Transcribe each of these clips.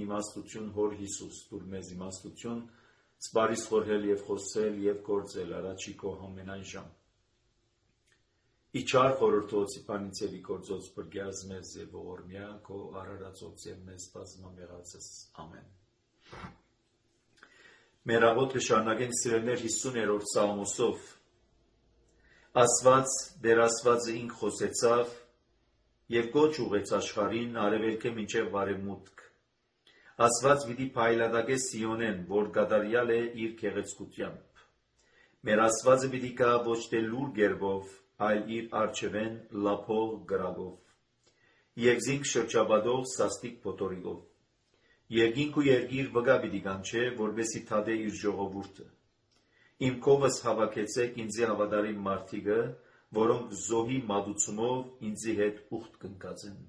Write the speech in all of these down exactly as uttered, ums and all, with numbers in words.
իմաստություն Հոր Հիսուս, դուր մեզ իմաստություն, սպարիս խորհել և խոսել և գործել առաջի քո ամենայն ժամ։ Իչար խորհրդոցի պանիցելի գործոց բրգյազ մեզ և ողորմյա քո արարածոց և մեզ բազմամեղացս։ Ամեն։ Մեր աղոթքը շարունակենք սիրելիներ հիսուներորդ Սաղմոսով։ Աստված, Տեր Աստվածը ինք խոսեցավ և կոչ ուղեց աշխարհին արևելքը մինչև արևմուտք։ Աստված պիտի փայլատակե Սիոնեն, որ գադարյալ է իր գեղեցկությամբ։ Մեր Աստվածը պիտի գա ոչ թե լուր գերբով, այլ իր առջևեն լափող գրագով և զինք շրջապատող սաստիկ փոթորիկով։ Երկինք ու երկիր վգա պիտի կանչե, որպեսզի թադե իր ժողովուրդը։ Իմ քովս հավաքեցեք ինձի հավատարիմ մարդիկը, որոնք զոհի մատուցումով ինձի հետ ուխտ կնկած են։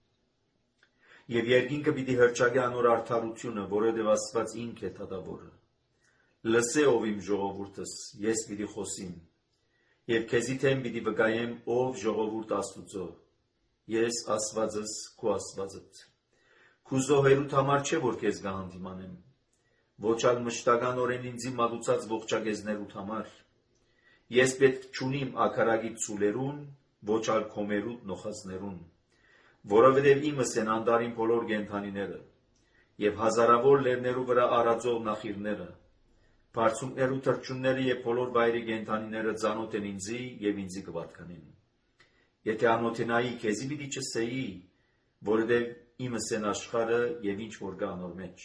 Եվ երկինքը պիտի հռչակե անոր արդարությունը, որովհետև Աստված ինք է թագավորը։ Լսե ով իմ ժողովուրդս, ես պիտի խոսիմ, և քեզի թեմ պիտի վկայեմ ով ժողովուրդ Աստուծո, ես Աստվածս քու Աստվածդ։ Քու զոհերուդ համար չէ, որ քեզ կհանդիմանեմ, ոչ ալ մշտականորեն ինձի մատուցած ողջագեզներուդ համար։ Ես պետք չունիմ աքարագիտ ծուլերուն, ոչ ալ քոմերուդ նոխածներուն, որովհետև իմս են անտարին բոլոր կենդանիները, և հազարավոր լեռներու վրա արածող նախիրները, բարձունքներու թռչունները և բոլոր վայրի կենդանիները ծանոթ են ինձի և ինձի կպատկանին։ Եթե անօթենայի, քեզի պիտի չսեի, որովհետև իմս են աշխարհը և ինչ որ կա անոր մեջ։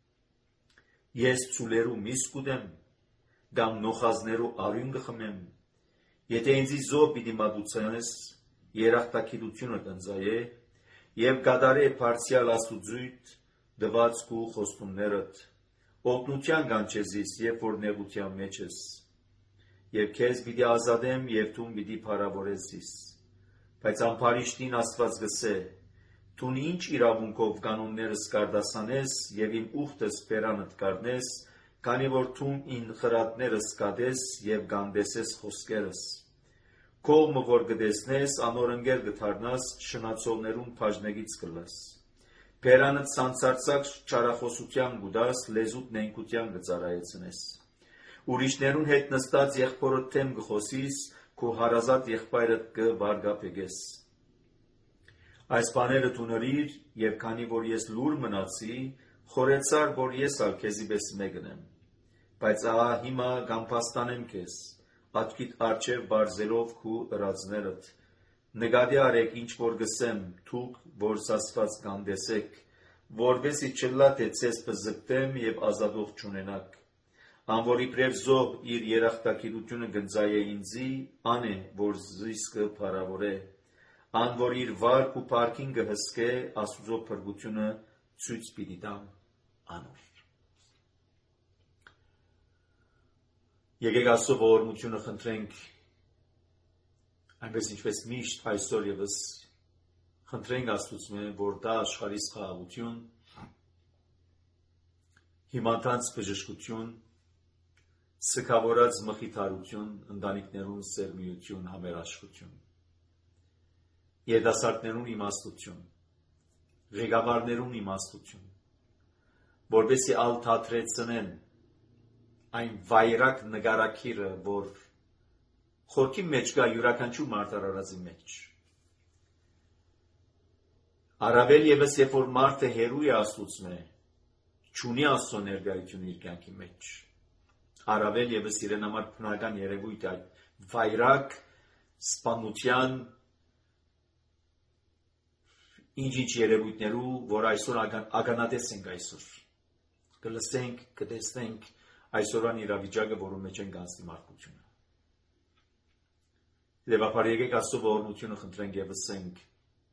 Ես ծուլերու միս կուտեմ, կամ նոխազներու արյուն կխմեմ։ Եթե ինձի զոհ պիտի մատուցես, երախտագիտությունը կընծայե և կատարե բարձյալ Աստուծոյդ տված քու խոստումներդ, օգնության կանչես, երբ որ նեղության մեջ ես, և քեզ պիտի ազատեմ և դու պիտի փառավորես։ Բայց ամբարիշտին Աստված գսե. «Դու ինչ իրավունքով կանոններս կարտասանես և իմ ուխտս բերանդ կառնես, քանի որ դու ին խրատներս կատես և կանդեսես խոսքերս։ Կողմը որ կտեսնես, անոր ընկեր կդառնաս, շնացողներուն բաժնեկից կլաս։ Բերանդ սանձարձակ չարախոսության կուտաս, լեզուդ նենգության կծառայեցնես։ Ուրիշներուն հետ նստած եղբորդ դեմ կխոսիս, քու հարազատ եղբայրդ կվարգապեգես։ Այս բաները դու նրիր, և քանի որ ես լուր մնացի, խորեցար, որ ես ալ քեզի պես մեկն եմ։ Բայց ահա հիմա կամփաստանեմ քեզ, աչքիդ առջև բարձելով քու ըրածներդ։ Նկատի արեք, ինչ որ գսեմ, դուք, որ սասված կանդեսեք, որպեսզի չլա թե ձեզ բզկտեմ և ազատող չունենաք։ Ան որ իբրև զոհ իր երախտագիտությունը կընծայե ինձի, ան է, որ զիս կփառավորե, ան որ իր վարք ու փառքին կհսկե, Աստուծո փրկությունը ցույց պիտի տամ անոր։ Եկեք Աստծո ողորմությունը խնդրենք, այնպես ինչպես միշտ այսօր ևս խնդրենք Աստծո, որ դա աշխարհի խաղաղություն, հիմանալից բժշկություն, սգավորած մխիթարություն, ընտանիքներուն սերմիություն, համերաշխություն, երիտասարդներուն իմաստություն, ղեկավարներուն իմաստություն, որպեսզի ալ թատրեցնեն այն վայրակ նկարակիրը, որ խորքի մեջ կա յուրաքանչյուր մարդարարածի մեջ։ Առավել ևս երբ որ մարդը հերու է Աստծո, չունի Աստծո ներկայություն իր կյանքի մեջ, առավել ևս իրեն համար բնական երևույթ է վայրակ սպանության ինչ-ինչ երևույթներու, որ այսօր ականատես ենք այսօր, կլսենք, կտեսնենք այսօրվան իրավիճակը, որում մեջ ենք անցնի մարդկությունը։ Դեպաբար եկեք Աստծո ողորմությունը խնդրենք և ասենք.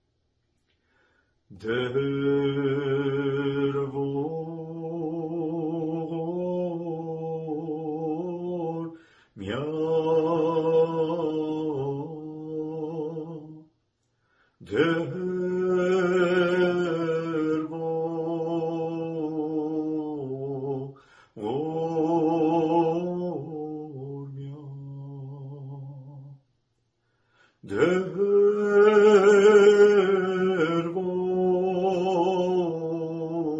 Դեր ողորմյա Դեր ողորմյա Դեր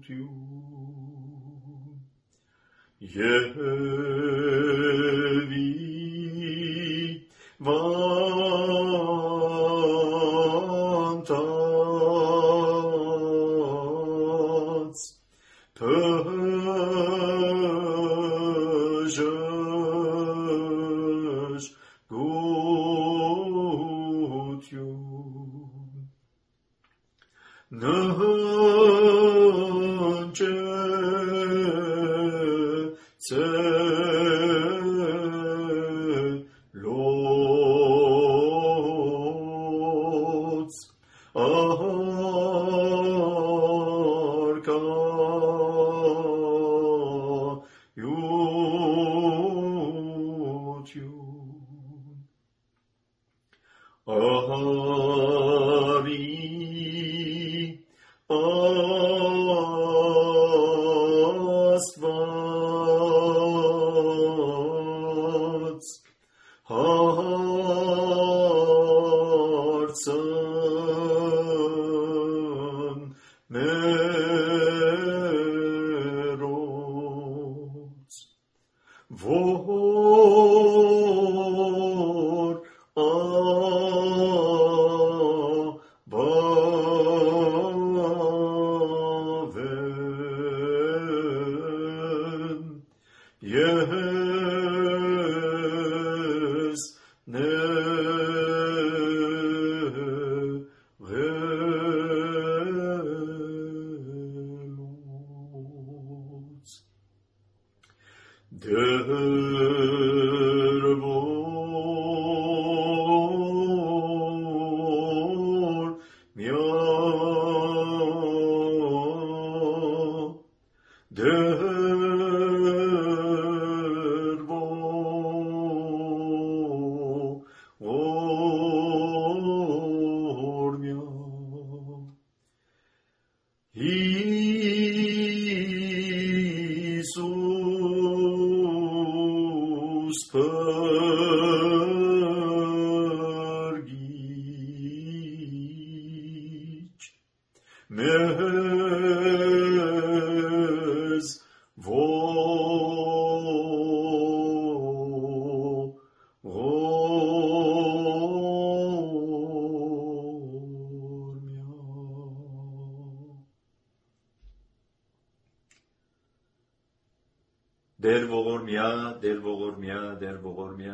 Եվի վանտած փժժ գություն նհանջե ցելոց ահարկա յություն ահարի Աստված հարցն մերոց որ աբավեն ես նեղելոց դրվոր միա դրվոր միա Հիսուս փրկիչ մեզ ողորմյա Դեր ողորմյա, դեր ողորմյա, դեր ողորմյա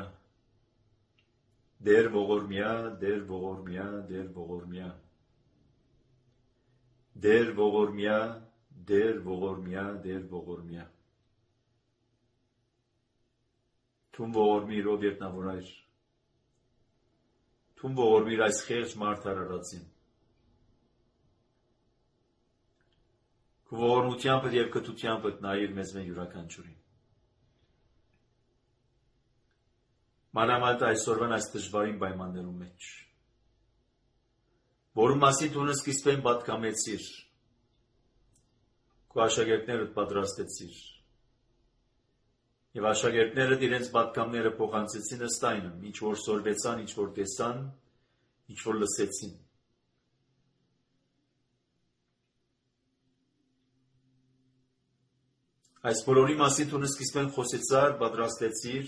Դեր ողորմյա, դեր ողորմյա, դեր ողորմյա Դեր ողորմյա, դեր ողորմյա, դեր ողորմյա Թուն ողորմի իրով երկնավորայր Թուն ողորմիր այս խեղճ մարդարարածին Քո ողորմությամբ և կթությամբ նայիր մեզ մեն յուրաքանչյուրին Մանավանդ այսօրվան այս դժվարին պայմաններում մեջ որում մասին դու սկիզբեն պատկամեցիր քո աշակերտներդ պատրաստեցիր եւ աշակերտներդ իրենց պատկամները փոխանցեցին ըստ այնը ինչ որ սորվեցան ինչ որ տեսան ինչ որ լսեցին այս բոլորի մասին դու սկիզբեն խոսեցար պատրաստեցիր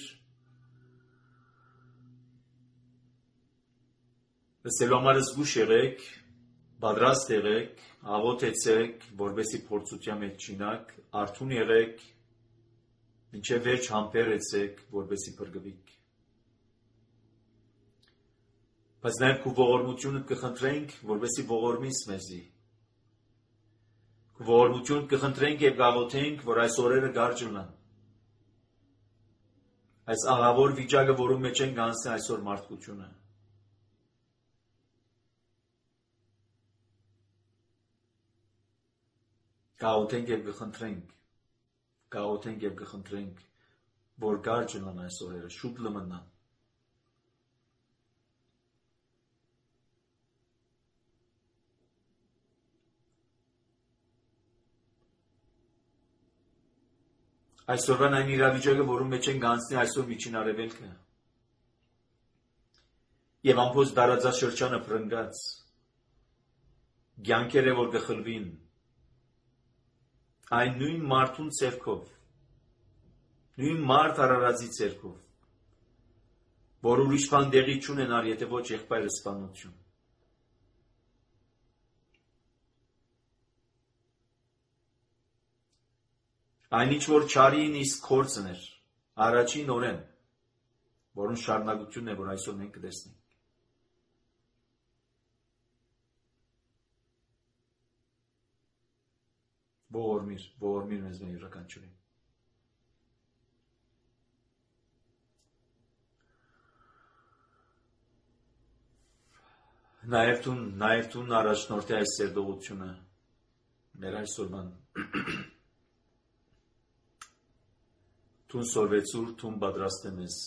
Լսելու համար զգուշ եղեք, պատրաստ եղեք, աղոթեցեք, որպեսզի փորձության մեջ չինաք, արթուն եղեք, մինչև վերջ համբերեցեք, որպեսզի փրկվեք։ Բայց նաև քո ողորմությունը կխնդրենք, որպեսզի ողորմիս մեզի։ Քո ողորմությունը կխնդրենք եւ կաղոթենք, որ այս օրերը գարջ լինեն։ Այս ահավոր վիճակը, որում մեջ են գանցի այսօր մարդկությունը։ Կաղոթենք և կխնդրենք, կաղոթենք և կխնդրենք, որ գարջ լինեն այս օրերը, շուտ լմնան։ Այսօրվան այն իրավիճակը, որում մեջ են գանցնի այսօր միջին արևելքը, և ամփոս դարաձաշրջանը փրկած, կյանքերը, որ կխլվին, Այն նույն մարդուն ցերքով, նույն մարդ արարածի ցերքով, որ ուրիշ բան դեղի չունենար, եթե ոչ եղբայրը սպանություն։ Այն ինչ որ չարին իսկ կործն էր, առաջին օրեն, որոնց շարունակությունն է, որ այսօր մենք կտեսնենք։ Ողորմիր, ողորմիր մեզ մեր յուրաքանչյուրին։ Նաև տուն, նաև տուն առաջնորդի այս սերտողությունը մեր այսօրվան տուն սորվեցուր, տուն պատրաստեմ ես։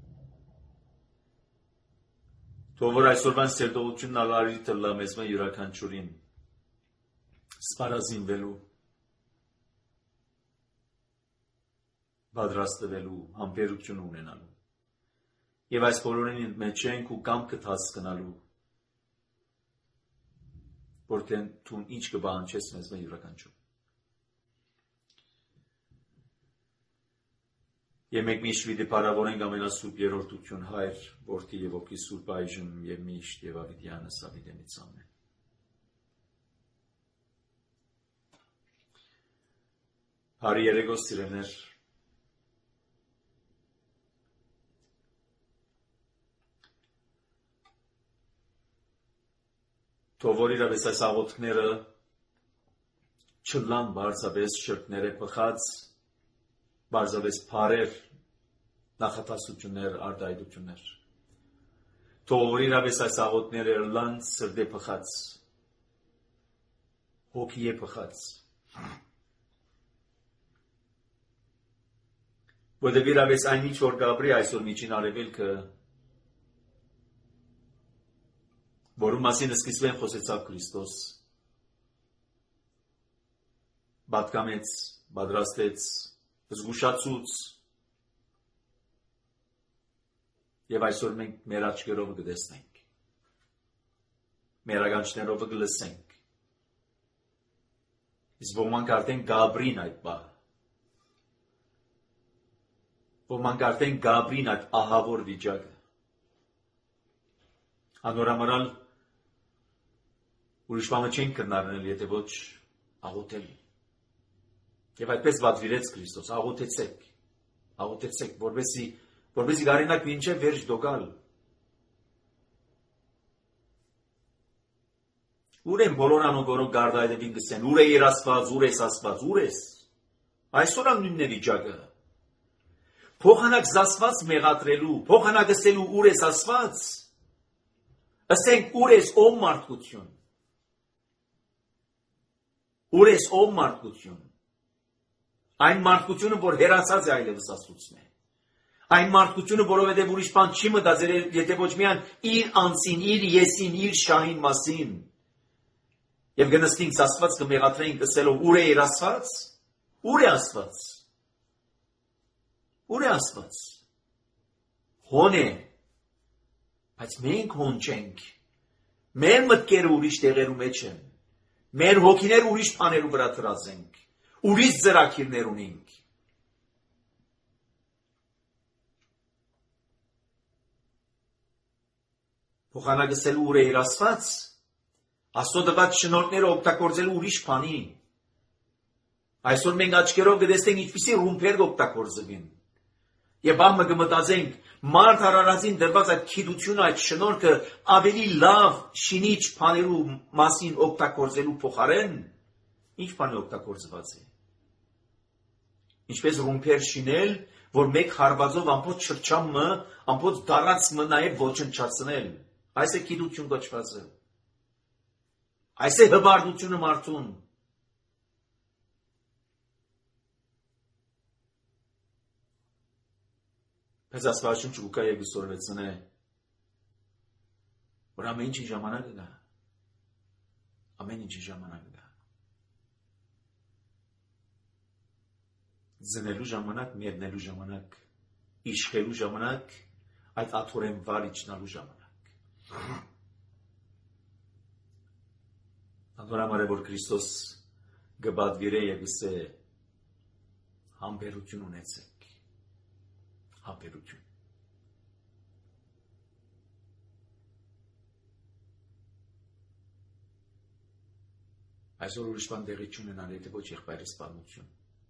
Թող որ այսօրվան սերտողությունն ալարի տլա մեզ մեր յուրաքանչյուրին սպարազինվելու, պատրաստվելու, համբերություն ունենալու եւ այս բոլորին մեջ ենք ու կամքը հասկանալու, որտեն տուն ինչ կբանջես մեզ մեր յուրաքանչյուր։ Եվ մենք միշտ վիդի պարավորենք ամենասուրբ երրորդություն Հայր, Որդի եւ Ոգի Սուրբ այժմ եւ միշտ եւ ավիդյանս ավիդենից ամեն։ Հարի երեգոս սիրելներ, թող որ իրավես այս աղոթքները չլան բարձավես շրկները պխած, բարձավես պարեր, նախատասություններ, արդայդություններ։ Թող որ իրավես այս աղոթքները լան սրդե պխած, հոգի է պխած։ Որտեղ իրավես այն ինչ որ գաբրի այսօր միջին արևելքը, որում մասին սկիզբեն խոսեցավ Քրիստոս, պատկամեց, պատրաստեց, զգուշացուց, եւ այսօր մենք մեր աչքերով կտեսնենք, մեր ականջներով կլսենք, իսկ ոմանք արդեն գաբրին այդ բահը, ոմանք արդեն գաբրին այդ ահավոր վիճակը, անորամարալ ուրիշ բանը չենք կրնարնել, եթե ոչ աղոթել։ Եվ այդպես վատվիրեց Քրիստոս, աղոթեցեք, աղոթեցեք, որպեսզի որպեսզի գարենակ մինչև վերջ դոգալ։ Ուր են բոլոր անոնք, որոնք գարդայդևին գսեն, ուր է երասված, ուր ես ասված, ուր ես։ Այսօր ան նույնն է վիճակը։ Փոխանակ զասված մեղադրելու, փոխանակ ասելու ուր ես ասված, ասենք ուր ես ով մարդկություն։ Ուր ես ով մարդկություն։ Այն մարդկությունը, որ հեռացած է այլևս Աստծուց է։ Այն մարդկությունը, որովհետև ուրիշ բան չի մտածել, եթե ոչ միայն իր անձին, իր եսին, իր շահին մասին։ Եվ գնստինք Աստված կմեղադրենք ասելով ուր է իր Աստված։ Ուր է Աստված։ Ուր է Աստված։ Հոն է։ Բայց մենք հոն չենք։ Մեր մտքերը ուրիշ տեղերու մեջ են։ Մեր հոգիները ուրիշ բաներու վրա դրած ենք, ուրիշ ծրագիրներ ունենք։ Փոխանակել ուր է իր Աստված, Աստծո տված շնորհները օգտագործելու ուրիշ բանի։ Այսօր մենք աչքերով կտեսնենք ինչպիսի ռումբեր կօգտագործվին։ Եվ ամը կմտածենք, մարդ արարածին դրված այդ քիդությունը, այդ շնորհքը ավելի լավ շինիչ բաներու մասին օգտագործելու փոխարեն, ինչ բան օգտագործված է։ Ինչպես ռումբեր շինել, որ մեկ հարվածով ամբողջ շրջանը, ամբողջ դարածը նաև ոչնչացնել։ Այս է քիդություն կոչվածը։ Այս է հբարդությունը մարդուն։ Բայց Աստվածաշունչը ուկա եւ գսորվեցն է, որ ամեն ինչի ժամանակը կա։ Ամեն ինչի ժամանակը կա։ Զնելու ժամանակ, մերնելու ժամանակ, իշխելու ժամանակ, այդ աթորեն վար իջնալու ժամանակ։ Անդորամար է, որ Քրիստոս գբադվիրե եւ գսե համբերություն ունեցեք, համբերություն։ Այսօր ուրիշ բան տեղի չունենալ, եթե ոչ եղբայրի սպանություն։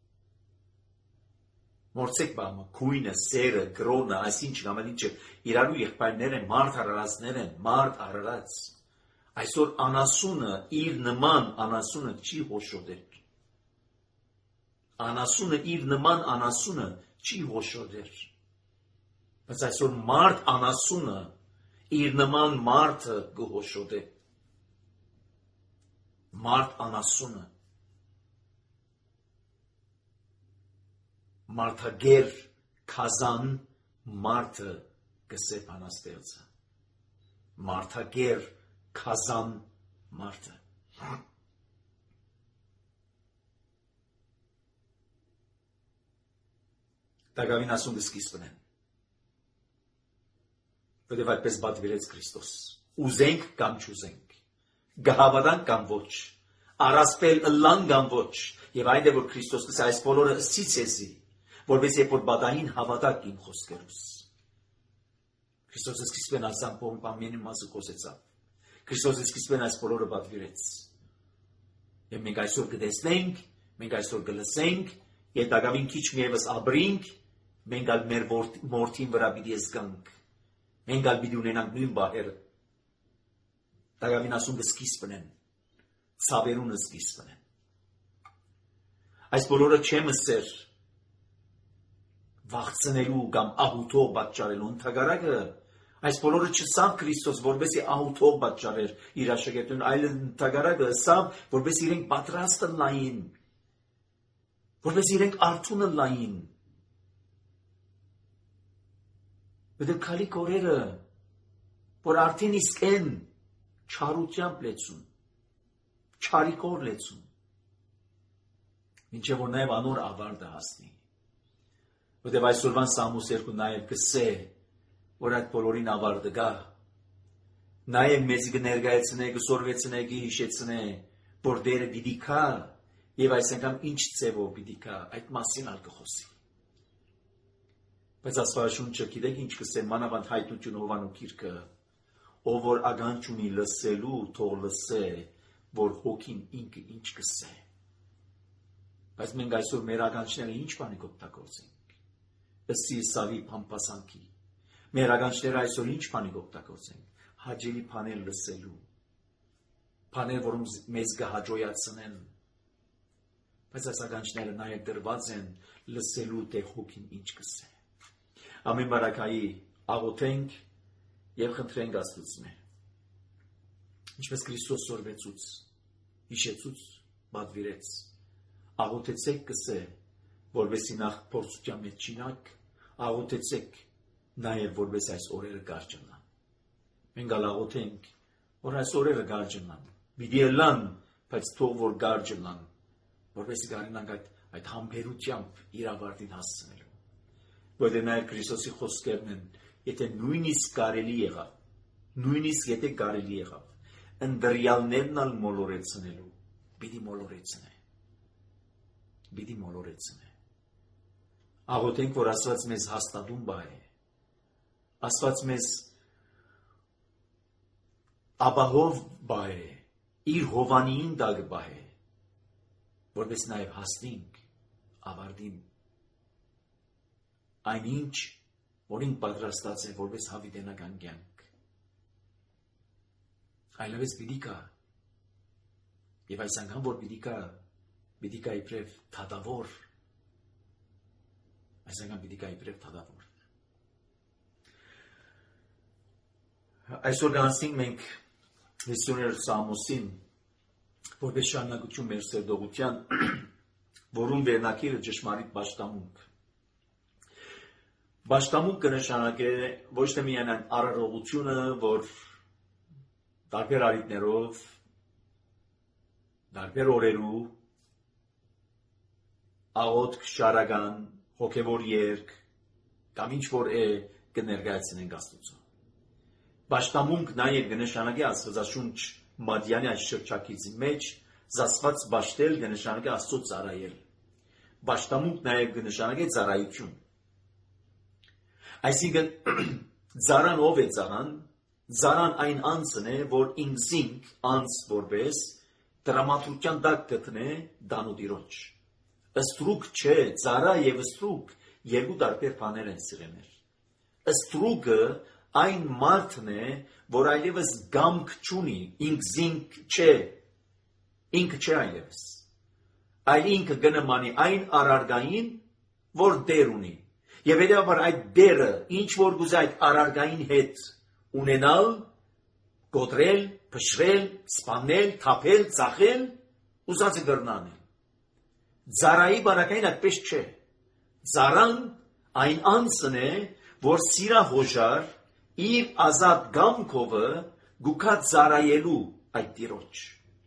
Մորցեք բամը, քույնը, սերը, գրոնը, այսինչ ամեն ինչը իրարու եղբայրներ են, մարդ արարածներ են, մարդ արարած։ Այսօր անասունը իր նման անասունը չի հոշոտեր։ Անասունը իր նման անասունը չի հոշոտեր։ Բայց այսօր մարդ անասունը իր նման մարդը կհոշոտե։ Մարդ անասունը մարդագեր քազան մարդը գսե բանաստեղծը։ Մարդագեր քազան մարդը։ Դագավին ասում սկիզբն են։ Որտեւ այդպես բադվիրեց Քրիստոս։ Ուզենք կամ չուզենք։ Գահավանանք կամ ոչ։ Արասպել ըլլան կամ ոչ։ Եվ այն է որ Քրիստոս կսա այս բոլորը ըսից էզի, որպես երբ որ բադային հավատակ իմ խոսքերուս։ Քրիստոսը սկիզբն ասան պոմպամենի մասը խոսեցավ։ Քրիստոսը սկիզբն այս բոլորը բադվիրեց։ Եվ մենք այսօր կտեսնենք, մենք այսօր կլսենք, եւ դակավին քիչ միևս ապրենք, մենք ալ մեր մորթին վրա պիտի զգանք։ Մենք ալ պիտի ունենանք նույն բահերը։ Դակավին ասում կսկիզբն են, ցավերունը սկիզբն են։ Այս բոլորը չեմ ասեր վախցնելու կամ ահութով պատճառելու ընդհակառակը այս բոլորը չսավ Քրիստոս որպեսզի ահութով պատճառեր իր աշակերտուն, այլ ընդհակառակը սավ որպեսզի իրենք պատրաստ լային, որպեսզի իրենք արթուն լային։ Որտեղ քալիք օրերը որ արդեն իսկ են չարությամբ լեցուն, չարիկոր լեցուն, ինչը որ նաև անոր ավարտը հասնի։ Որտեղ այսօրվան Սամուս երկու նաև կսե, որ այդ բոլորին ավարտը գա, նաև մեզ կներկայացնե, կսորվեցնե, կհիշեցնե, որ դերը պիտի կա, եւ այս անգամ ինչ ձևով պիտի կա, այդ մասին ալ կխոսի։ Բայց Աստվածաշունչը գիտեք ինչ կսե, մանավանդ հայտնություն Հովանու գիրքը, ով որ ականջ ունի լսելու, թող լսե, որ հոգին ինքը ինչ կսե։ Բայց մենք այսօր մեր ականջները ինչ բանի կօգտագործենք։ Ըստ Իսավի փամփասանքի։ Մեր ականջները այսօր ինչ բանի կօգտագործենք։ Հաճելի բաներ լսելու։ Բաներ, որոնք մեզ կհաջողացնեն։ Բայց այս ականջները նաև դրված են լսելու թե հոգին ինչ կսե։ Ամեն բարակայի աղոթենք եւ խնդրենք Աստծուն։ Ինչպես Քրիստոս սորվեցուց, հիշեցուց, բադվիրեց, աղոթեցեք կսե, որովհետեւ նախ փորձության մեջ չինակ, աղոթեցեք նաեւ որպես այս օրերը կարճանան։ Մենք աղոթենք, որ այս օրերը կարճանան, պիտի ելան, բայց թող որ կարճանան, որպես գարինանք այդ այդ համբերությամբ իր ավարտին հասցնելու։ Որտեղ նաեւ Քրիստոսի խոսքերն են, եթե նույնիսկ կարելի եղավ, նույնիսկ եթե կարելի եղավ, ընդրյալներն ալ մոլորեցնելու, պիտի մոլորեցնե, պիտի մոլորեցնե։ Աղոթենք, որ Աստված մեզ հաստատուն բա է, Աստված մեզ ապահով բա է, իր հովանիին դակ բա է, որպես նաև հասնենք ավարտին այնինչ, որին պատրաստած է, որպես հավիտենական կյանք։ Այլևս պիտի կա, եւ այս անգամ որ պիտի կա, պիտի կա իբրև թադավոր, այս անգամ պիտի կա իբրև թադավոր։ Այսօր գանցինք մենք հիսուներորդ Սամոսին, որպես շարունակություն մեր սերդողության, որում վերնակիրը ճշմարիտ պաշտամունք։ Պաշտամունք կնշանակե ոչ թե միայն այն արարողությունը, որ տարբեր առիթներով, տարբեր օրերու, աղոթք, շարական, հոգևոր երգ, կամ ինչ որ է կներկայացնենք Աստծուն։ Պաշտամունք նաև կնշանակե Աստվածաշունչ Մատյանի այս շրջակիցի մեջ զասված բաշտել կնշանակի Աստծո ծառայել։ Բաշտամունք նաև կնշանակի ծառայություն։ Այսինքն ծառան ով է ծառան։ Ծառան այն անձն է, որ ինքզինք անձ որպես դրամատուրգիան տակ գտնե դանուտիրոջ։ Ստրուկ չէ, ծառա եւ ստրուկ երկու տարբեր բաներ են սիրեներ։ Ստրուկը այն մարդն է, որ այլևս գամք չունի, ինքզինք չէ, ինքը չէ այլևս։ Այլ ինքը կնմանի այն արարգային, որ դեր ունի։ Եվ հետևաբար այդ դերը, ինչ որ գուզի այդ արարգային հետ ունենալ, գոտրել, փշրել, սպանել, թափել, ծախել, ուզածը կրնանել։ Ծառայի բարակային այդպես չէ։ Ծառան այն անձն է, որ սիրահոժար իր ազատ գամքովը գուքա ծառայելու այդ տիրոջ։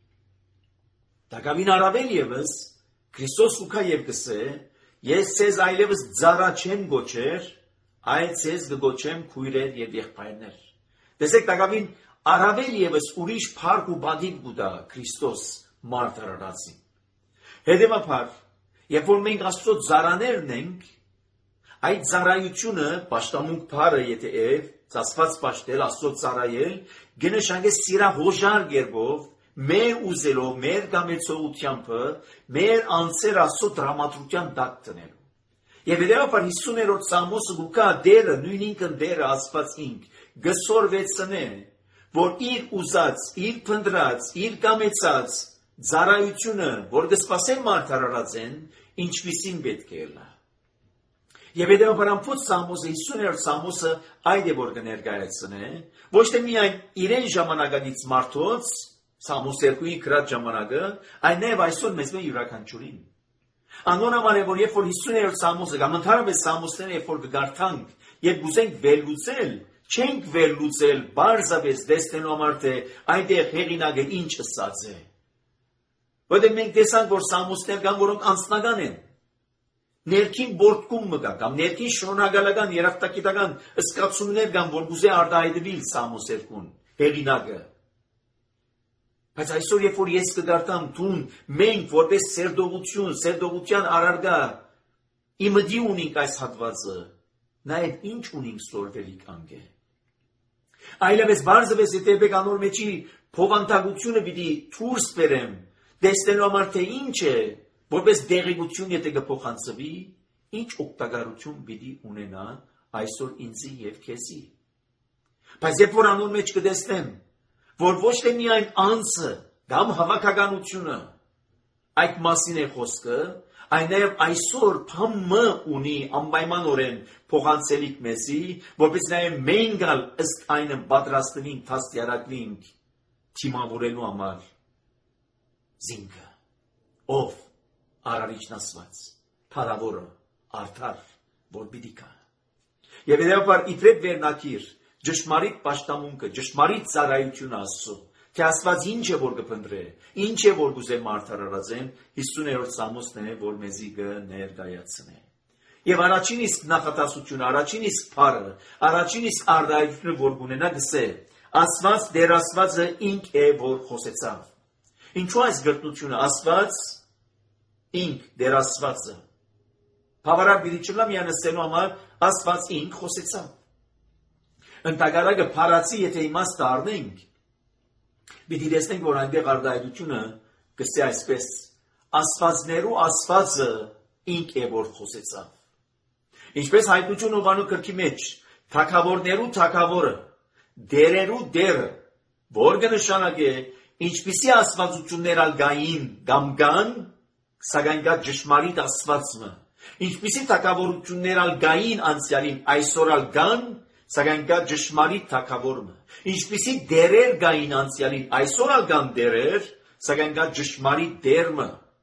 Դակավին առավել ևս Քրիստոս ուքա եւ գսե, ես ցեզ այլևս ծառա չեմ գոչեր, այլ ցեզ կգոչեմ քույրեր եւ եղբայրներ։ Տեսեք դակավին առավել ևս ուրիշ փառք ու բադիկ գուտա Քրիստոս մարտարարացին։ Հետևաբար, երբ որ մենք Աստծո ծառաներն ենք, այդ ծառայությունը պաշտամունք բառը եթե է, ծածված պաշտել Աստծո ծառայել, գնշանգե սիրահոժար գերբով, մեր ուզելով, մեր գամեցողությամբ, մեր անձեր Աստծո դրամատուրգիան տակ տնելու։ Եվ հետևաբար հիսուներորդ Սամոսը գուկա դերը, նույն ինքն դերը Աստված ինք, գսորվեցնե, որ իր ուզած, իր փնտրած, իր գամեցած ծառայությունը, որ կսպասեն մարտարարածեն, ինչպիսին պետք է լա։ Եվ հետևաբար ամփոփ Սամոսը հիսուներորդ Սամոսը այդ է որ կներկայացնե, ոչ թե միայն իրեն ժամանակակից մարդոց, Սամոս երկուի գրած ժամանակը, այլ նաև այսօր մեզ մե յուրաքանչյուրին։ Անոնամար է որ երբ որ հիսուներորդ Սամոսը կամ ընդհանրապես Սամոսները երբ որ կգարթանք եւ գուզենք վերլուծել, չենք վերլուծել բարձավես դեսնելու համար թե այնտեղ հեղինակը ինչ ասած է։ Որտեղ մենք տեսանք որ Սամոսներ կան որոնք անձնական են։ Ներքին բորտկում մը կա կամ ներքին շնորհակալական երախտագիտական ըսկացումներ կան որ գուզե արտահայտվել Սամոս երկուն հեղինակը։ Բայց այսօր երբ որ ես կդարտամ դուն մենք որպես սերդողություն, սերդողության արարգա իմդի ունենք այս հատվածը, նաև ինչ ունենք սորվելիք անգե։ Այլևս բարձվես եթե անոր մեջի փոխանցագությունը պիտի դուրս բերեմ, տեսնելու համար թե ինչ է, որպես դեղեցություն եթե կփոխանցվի, ինչ օգտակարություն պիտի ունենա այսօր ինձի եւ քեզի։ Բայց երբ որ անոր մեջ կտեսնեմ որ ոչ թե միայն անձը կամ հավաքականությունը այդ մասին է խոսքը, այլ նաև այսօր փամը ունի անպայմանորեն փոխանցելիք մեզի, որպես նաև մենք ալ ըստ այնը պատրաստվենք, թաստիարակվենք թիմավորելու համար զինքը, ով արարիչն ասված, փառավորը, արդար, որ պիտի կա։ Եվ հետևաբար իբրև վերնակիր ճշմարիտ պաշտամունքը, ճշմարիտ ծառայությունը Աստծո, թե Աստված ինչ է որ կփնտրե, ինչ է որ գուզե մարտարարածեն, հիսուներորդ Սամոսն է որ մեզի կներկայացնե։ Եվ առաջին իսկ նախատասությունը, առաջին իսկ փառը, առաջին իսկ արտահայտությունը որ կունենա գսե, Աստված դեր Աստվածը ինք է որ խոսեցավ։ Ինչու այս գրտնությունը Աստված ինք դեր Աստվածը։ Բավարար պիտի չլա միայն ասելու համար Աստված ինք խոսեցավ։ Ընդհակառակը փառացի եթե իմաստը առնենք, պիտի տեսնենք որ այնտեղ արտահայտությունը գսե այսպես. Աստվածներու Աստվածը ինք է որ խոսեցավ։ Ինչպես հայտնություն ուղանու գրքի մեջ, թագավորներու թագավորը, դերերու դերը, որ կնշանակե ինչպիսի աստվածություններ ալ գային կամ կան, սակայն կա ճշմարիտ Աստվածը, ինչպիսի թագավորություններ ալ գային անցյալին այսօր ալ կան, սակայն կա ճշմարիտ թագավորը, ինչպիսի դերեր գային անցյալին այսօր ալ կան դերեր, սակայն կա ճշմարիտ դերմը։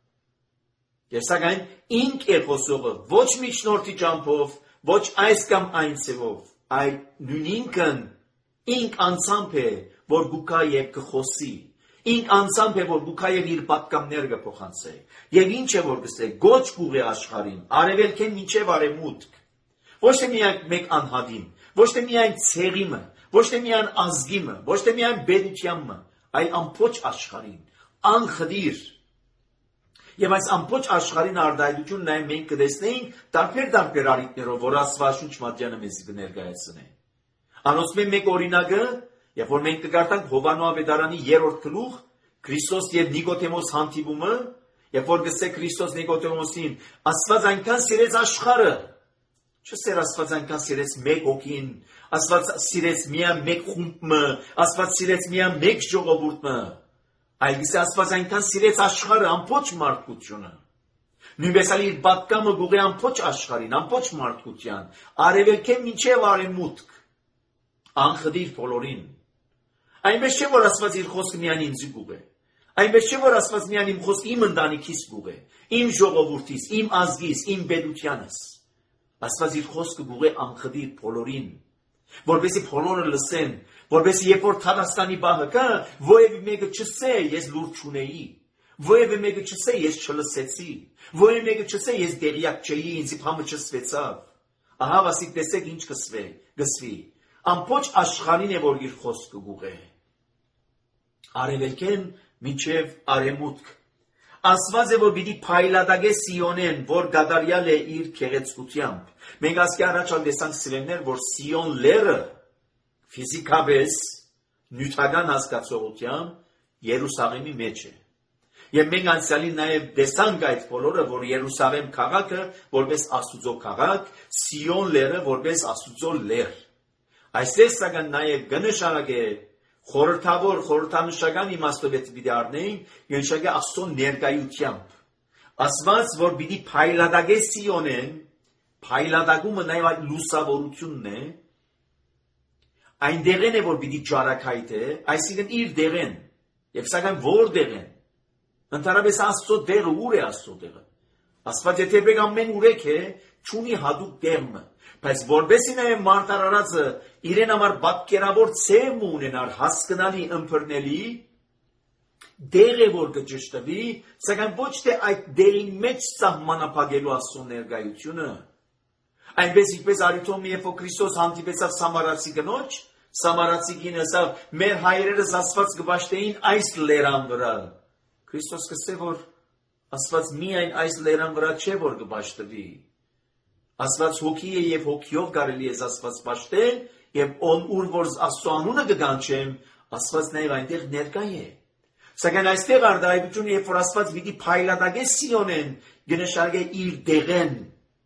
Եվ սակայն ինք է խոսողը ոչ միջնորդի ճամփով, ոչ այս կամ այն ցևով, այլ նույնինքն ինք անձամբ է, որ գուկա եւ կխոսի, ինք անձամբ է, որ գուկա եւ իր պատկամները կփոխանցե։ Եվ ինչ է որ գսե, գոչ գուղի աշխարհին, արևելքեն մինչեւ արևմուտք։ Ոչ թե միայն մեկ անհատին, ոչ թե միայն ցեղիմը, ոչ թե միայն ազգիմը, ոչ թե միայն բերությամը, այլ ամբողջ աշխարհին, անխդիր Եվ այս ամբողջ աշխարհին արտահայտությունն այն մենք կտեսնեինք տարբեր-տարբեր առիթներով, որ Աստվածաշունչ Մատթեանը մեզ կներկայացնի։ Անոնցմեն մեկ օրինակը, երբ որ մենք կգարտանք Հովաննու ավետարանի երրորդ գլուխ, Քրիստոս եւ Նիկոդեմոս հանդիպումը, երբ որ գսե Քրիստոս Նիկոդեմոսին, Աստված այնքան սիրեց աշխարհը, չսեր Աստված այնքան սիրեց մեկ հոգին, Աստված սիրեց միայն մեկ խումբը, Աստված սիրեց միայն մեկ ժողովուրդը, այլ գսե Աստված այնքան սիրեց աշխարհը, ամբողջ մարդկությունը։ Նույնպես էլ իր պատկամը գուղի ամբողջ աշխարհին, ամբողջ մարդկության, արևելքեն մինչև արևմուտք, անխդիր բոլորին։ Այնպես չէ, որ Աստված իր խոսքը միայն ինձ գուղե։ Այնպես չէ, որ Աստված միայն իմ խոսքը իմ ընտանիքիս գուղե, իմ ժողովրդիս, իմ ազգիս, իմ պետությանս։ Աստված իր խոսքը գուղե անխդիր բոլորին, որպեսզի բոլորը լսեն, որպեսզի երբ որ Թադաստանի բահը կա, ովևէ մեկը չսե ես լուր չունեի, ովևէ մեկը չսե ես չլսեցի, ովևէ մեկը չսե ես դեղյակ չէի, ինձ փամը չսվեցավ։ Ահա վասիկ տեսեք ինչ կսվե, գսվի։ Ամբողջ աշխարհին է որ իր խոսքը գուղե։ Արևելքեն մինչև արևմուտք։ Աստված է որ պիտի փայլատակե Սիոնեն, որ գադարյալ է իր քեղեցկությամբ։ Մենք ասկի առաջալ տեսանք սիրելիներ, որ Սիոն լեռը ֆիզիկապես նյութական հասկացողությամբ Երուսաղեմի մեջ է։ Եվ մենք անցյալին նաև տեսանք այդ բոլորը, որ Երուսաղեմ քաղաքը որպես Աստուծո քաղաք, Սիոն լեռը որպես Աստուծո լեռ։ Այստեղ սակայն նաև կնշանակե խորհրդավոր, խորհրդանշական իմաստով պիտի առնեին, ենշակե Աստծո ներկայությամբ։ Աստված, որ պիտի փայլատակե Սիոնեն, փայլատակումը նաև այդ լուսավորությունն է, այն դեղեն է, որ պիտի ջարակայթ է, այսինքն իր դեղեն, եւ սակայն որ դեղեն, ընդհանրապես Աստծո դեղը ուր է Աստծո դեղը։ Աստված եթե ամեն ուրեք է, չունի հատուկ դեղը, բայց որբեսի նաև մարտարարածը իրեն համար պատկերավոր ցեմ ունենար հասկանալի ըմբռնելի դեղ է որ կճշտվի, սակայն ոչ թե այդ դերի մեջ սահմանափակելու Աստծո ներկայությունը։ Այնպես ինչպես արիթոմի երբ որ Քրիստոս հանդիպեցավ Սամարացի կնոջ, Սամարացի կինը ասավ, մեր հայրերս Աստված կպաշտեին այս լերան վրա։ Քրիստոս կսե որ Աստված միայն այս լերան վրա չէ որ կպաշտվի։ Աստված հոգի է եւ հոգիով կարելի է Աստված պաշտել եւ on ուր որ Աստծո անունը կգանչեմ, Աստված նաեւ այնտեղ ներկա է։ Սակայն այստեղ արտահայտությունը երբ որ Աստված պիտի փայլատակե Սիոնեն, գնշարկե իր դեղեն,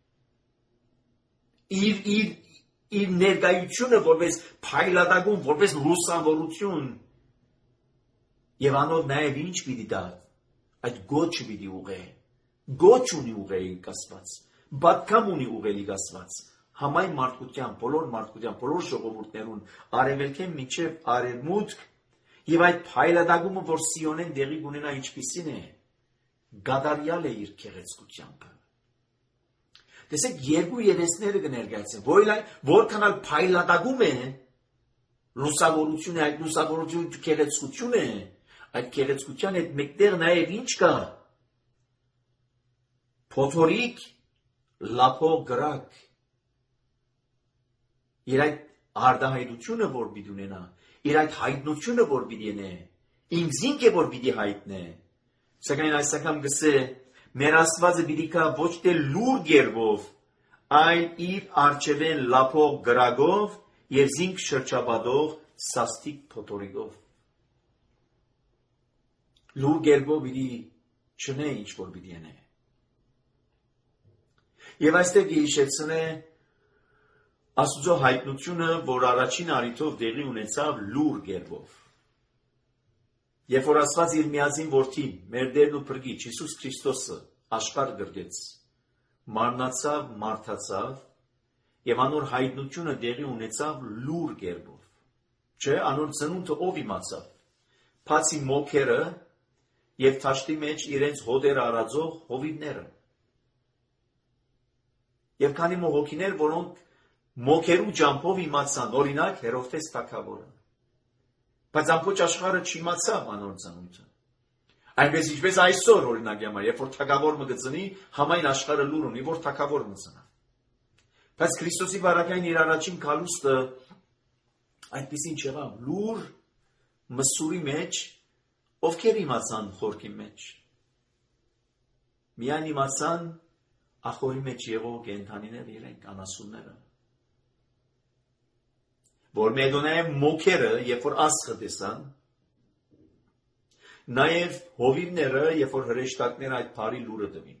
իր իր իր ներկայությունը որպես փայլատակում, որպես լուսավորություն։ Եվ անով նաեւ ինչ պիտի դա, այդ գոչը պիտի ուղղե, գոչ ունի ուղղել Աստված, բատկամ ունի ուղղել Աստված, համայն մարդկության, բոլոր մարդկության, բոլոր ժողովուրդներուն, արևելքեն մինչև արևմուտք, եւ այդ փայլատակումը, որ Սիոնեն դեղի ունենա ինչպիսին է, գադարյալ է իր քեղեցկությամբ։ Տեսեք, երկու երեսները կներկայացեն, որքան էլ փայլատակում է, լուսավորությունը, այդ լուսավորությունը քեղեցկություն է, այդ քեղեցկության հետ մեկտեղ նաև ինչ կա։ Փոթորիկ, լափող գրակ։ Իր այդ արտահայտությունը որ պիտի ունենա, իր այդ հայտնությունը որ պիտի ունենա, ինքզինք է որ պիտի հայտնե։ Սակայն այս անգամ գսե մեր Աստվածը պիտի կա ոչ թե լուր գերբով, այլ իր արջևեն լափող գրագով եւ զինք շրջապատող սաստիկ փոթորիկով։ Լուր գերբով պիտի չնե ինչ որ պիտի ունենա։ Եվ այստեղ հիշեցնե Աստծո հայտնությունը, որ առաջին արիթով դեղի ունեցավ լուր գերբով։ Երբ որ Աստված իր միածին որդին, մեր Տերն ու Փրկիչ Հիսուս Քրիստոսը աշխարհ գրկեց, մարմնացավ, մարդացավ, եւ անոր հայտնությունը դեղի ունեցավ լուր գերբով։ Չէ, անոր ծնունդը ով իմացավ։ Բացի մոքերը եւ թաշտի մեջ իրենց հոդերը արածող հովիվները։ Եվ քանի մողոքիներ, որոնք մոքերու ջամփով իմացան, օրինակ Հերովդես թագավորը։ Բայց ամբողջ աշխարհը չիմացավ անոր ծնունդը։ Այնպես ինչպես այսօր օրինակ համար, երբ որ թագավորը գծնի, համայն աշխարհը լուր ունի, որ թագավորը ծնա։ Բայց Քրիստոսի բարակային իր առաջին քալուստը այդպեսին չեղավ, լուր մսուրի մեջ, ովքեր իմացան խորքի մեջ։ միայն իմացան ախորի մեջ եղող կենդանիները իրենք անասունները, որ Մեդոնայում մոքերը, երբ որ աստղը տեսան, նաև հովիվները, երբ որ հրեշտակները այդ բարի լուրը տվին։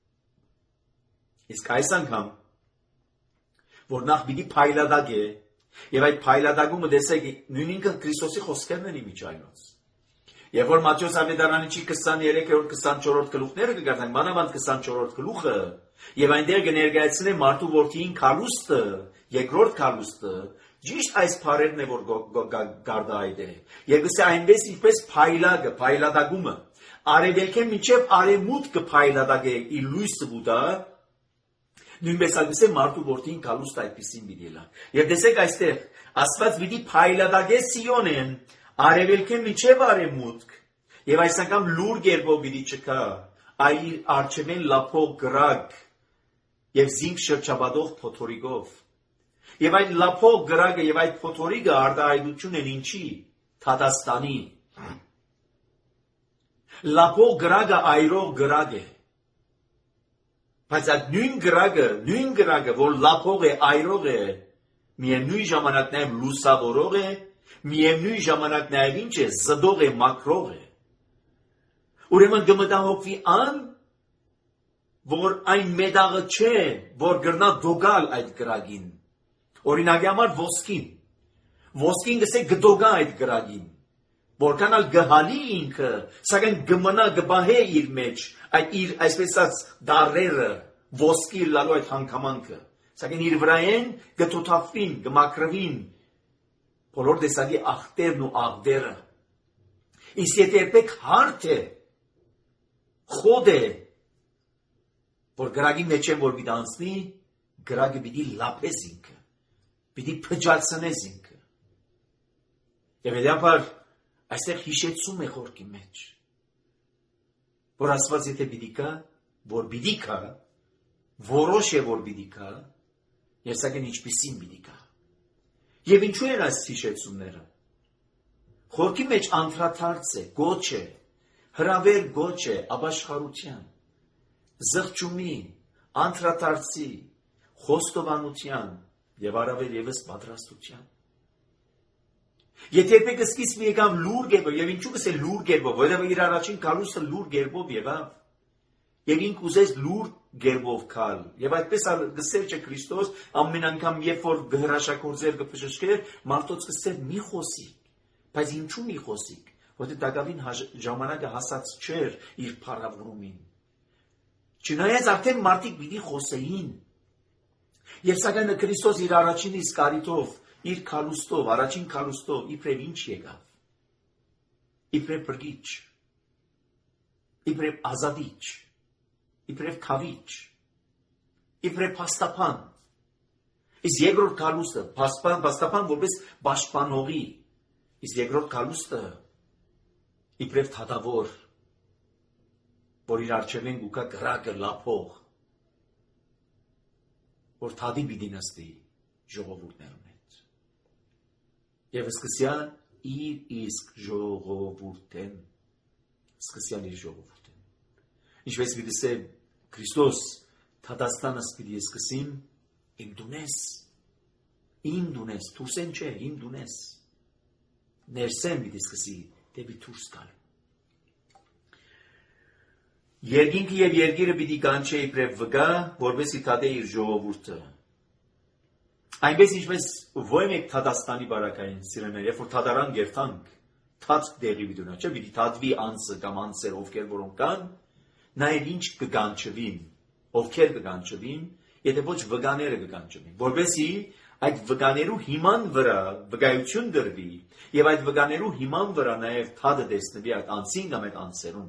Իսկ այս անգամ, որ նախ պիտի փայլադակ է, եւ այդ փայլադակումը տեսեք նույնինքը Քրիստոսի խոսքերն են իմիջայնոց։ Երբ որ Մատթեոս Ավետարանիչի քսաներեքերորդ քսանչորրորդ գլուխները կգարտենք, մանավանդ քսանչորրորդ գլուխը, եւ այնտեղ կներկայացնեն մարդու որդին Քալուստը, երկրորդ Քալուստը, ճիշտ այս բառերն է որ գարդա այդ է։ Եվ գսե այնպես ինչպես փայլագը, փայլադակումը, արևելքեն մինչև արևմուտքը փայլադակ է իր լույսը բուտա, նույնպես այդպես է մարդու որդին Քալուստը այդպեսին պիտի լա։ Եվ տեսեք այստեղ, Աստված պիտի փայլադակե Սիոնեն, արևելքեն մինչև արևմուտք, եւ այս անգամ լուր գերբով պիտի չկա, այլ իր առջևեն լափող գրակ եւ զինք շրջապատող փոթորիկով։ Եվ այդ լափող գրակը եւ այդ փոթորիկը արտահայտություն են ինչի, Թադաստանի։ Լափող գրակը այրող գրակ է։ Բայց այդ նույն գրակը, նույն գրակը, որ լափող է, այրող է, միևնույն ժամանակ նաեւ լուսավորող է, միևնույն ժամանակ նաեւ ինչ է, զդող է, մաքրող է։ Ուրեմն գմտահոգվի ան, որ այն մետաղը չէ, որ գրնա դոգալ այդ գրակին։ Օրինակի համար ոսկին։ Ոսկին գսե գդոգա այդ գրակին։ Որքան ալ գհալի ինքը, սակայն գմնա գբահե իր մեջ, այդ իր այսպես ասած դարերը, ոսկի լալու այդ հանգամանքը։ Սակայն իր վրայեն գթոթափվին, գմակրվին, բոլոր տեսակի ախտերն ու աղդերը։ Իսկ եթե երբեք հարթ է, խոդ է, որ գրակի մեջ են որ պիտի անցնի, գրակը պիտի լափես ինքը, պիտի փջացնես ինքը։ Եվ հետապար այստեղ հիշեցում է խորքի մեջ, որ Աստված եթե պիտի կա, որ պիտի կա, որոշ է որ պիտի կա, եւ սակայն ինչպիսին պիտի կա։ Եվ ինչու են այս հիշեցումները։ Խորքի մեջ անդրադարձ է, գոչ է, հրավեր գոչ է ապաշխարության, զղջումի, անդրադարձի, խոստովանության եւ առավել եւս պատրաստության։ Եթե երբեք սկիզբ եկավ լուր գերբով, եւ ինչու կսե լուր գերբով, որովհետեւ իր առաջին Քալուստը լուր գերբով եղավ, եւ ինք ուզեց լուր գերբով քալ, եւ այդպես գսեր չէ Քրիստոս ամեն անգամ երբ որ հրաշագործեր կփշշկեր, մարդոց կսեր մի խոսիկ, բայց ինչու մի խոսիկ, որովհետեւ դակավին ժամանակը հասած չէր իր փառավորումին։ Չնայած արդեն մարդիկ պիտի խոսեին, եւ սակայն Քրիստոս իր առաջին իսկ արիտով իր Քալուստով, առաջին Քալուստով իբրև ինչ եկավ։ Իբրև բրգիչ, իբրև ազատիչ, իբրև քավիչ, իբրև փաստապան։ Իսկ երկրորդ Քալուստը, փաստապան, փաստապան որպես պաշտպանողի, իսկ երկրորդ Քալուստը իբրև թադավոր, որ իր առջևեն գուկա գրակը լափող, որ թադի պիտի նստի ժողովուրդներում։ Եվ սկսյալ իր իսկ ժողովուրդեն, սկսյալ իր ժողովուրդեն։ Ինչպես պիտի սե Քրիստոս Թադաստանը պիտի սկսին, իմ դունես, իմ դունես, թուրսեն չէ, իմ դունես, ներսեն պիտի սկսի, դեպի թուրս կալ։ Երկինքը և երկիրը պիտի կանչե իբրև վգա, որպեսզի թադե իր ժողովուրդը։ Այնպես ինչպես ո՞յմ եք Թադաստանի բարակային սիրելիներ, երբ որ թադարան գերտանք, թաց դեղի վիդունա, չէ՞ պիտի թադվի անձը կամ անձեր ովքեր որոնք կան, նաև ինչ կգանչվին, ովքեր կգանչվին, եթե ոչ վգաները կգանչվին, որպեսզի այդ վգաներու հիման վրա վգայություն դրվի, եւ այդ վգաներու հիման վրա նաև թադը տեսնվի այդ անձին կամ այդ անձերուն։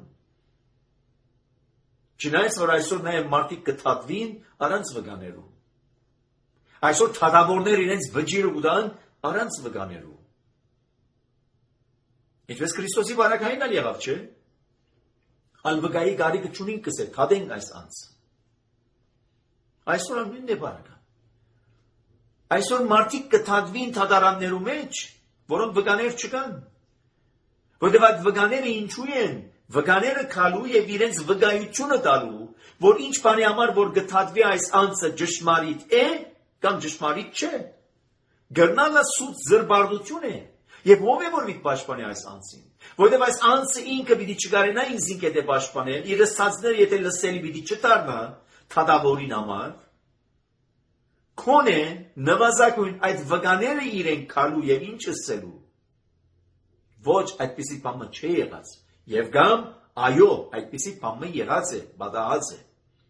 Չնայած որ այսօր նաև մարդիկ կթադվին առանց վգաներու։ Այսօր թադավորներ իրենց վջիրը ուտան առանց վգաներու։ Ինչպես Քրիստոսի բարակային ալ եղավ, չէ՞։ Ալ վգայի գարիկը չունին կսե, թադենք այս անձը։ Այսօր նույնն է բարակը։ Այսօր մարդիկ կթադվին թադարաններու մեջ, որոնք վգաներ չկան։ Որտեղ այդ վգաները ինչու են, վկաները քալու եւ իրենց վկայությունը տալու, որ ինչ բանի համար որ գտածվի այս անձը ճշմարիտ է կամ ճշմարիտ չէ։ Գրնալը սուտ զրբարդություն է եւ ով է որ մի պաշտպանի այս անձին, որովհետեւ այս անձը ինքը պիտի չկարենա ինքին կետե պաշտպանել, իր սածները եթե լսելի պիտի չդառնա թադավորին համար։ Քոնե նվազագույն այդ վկաները իրեն քալու եւ ինչ ասելու։ Ոչ այդպիսի բանը չի եղած։ Եվ կամ այո, այդպիսի բանը եղած է, բադահած է։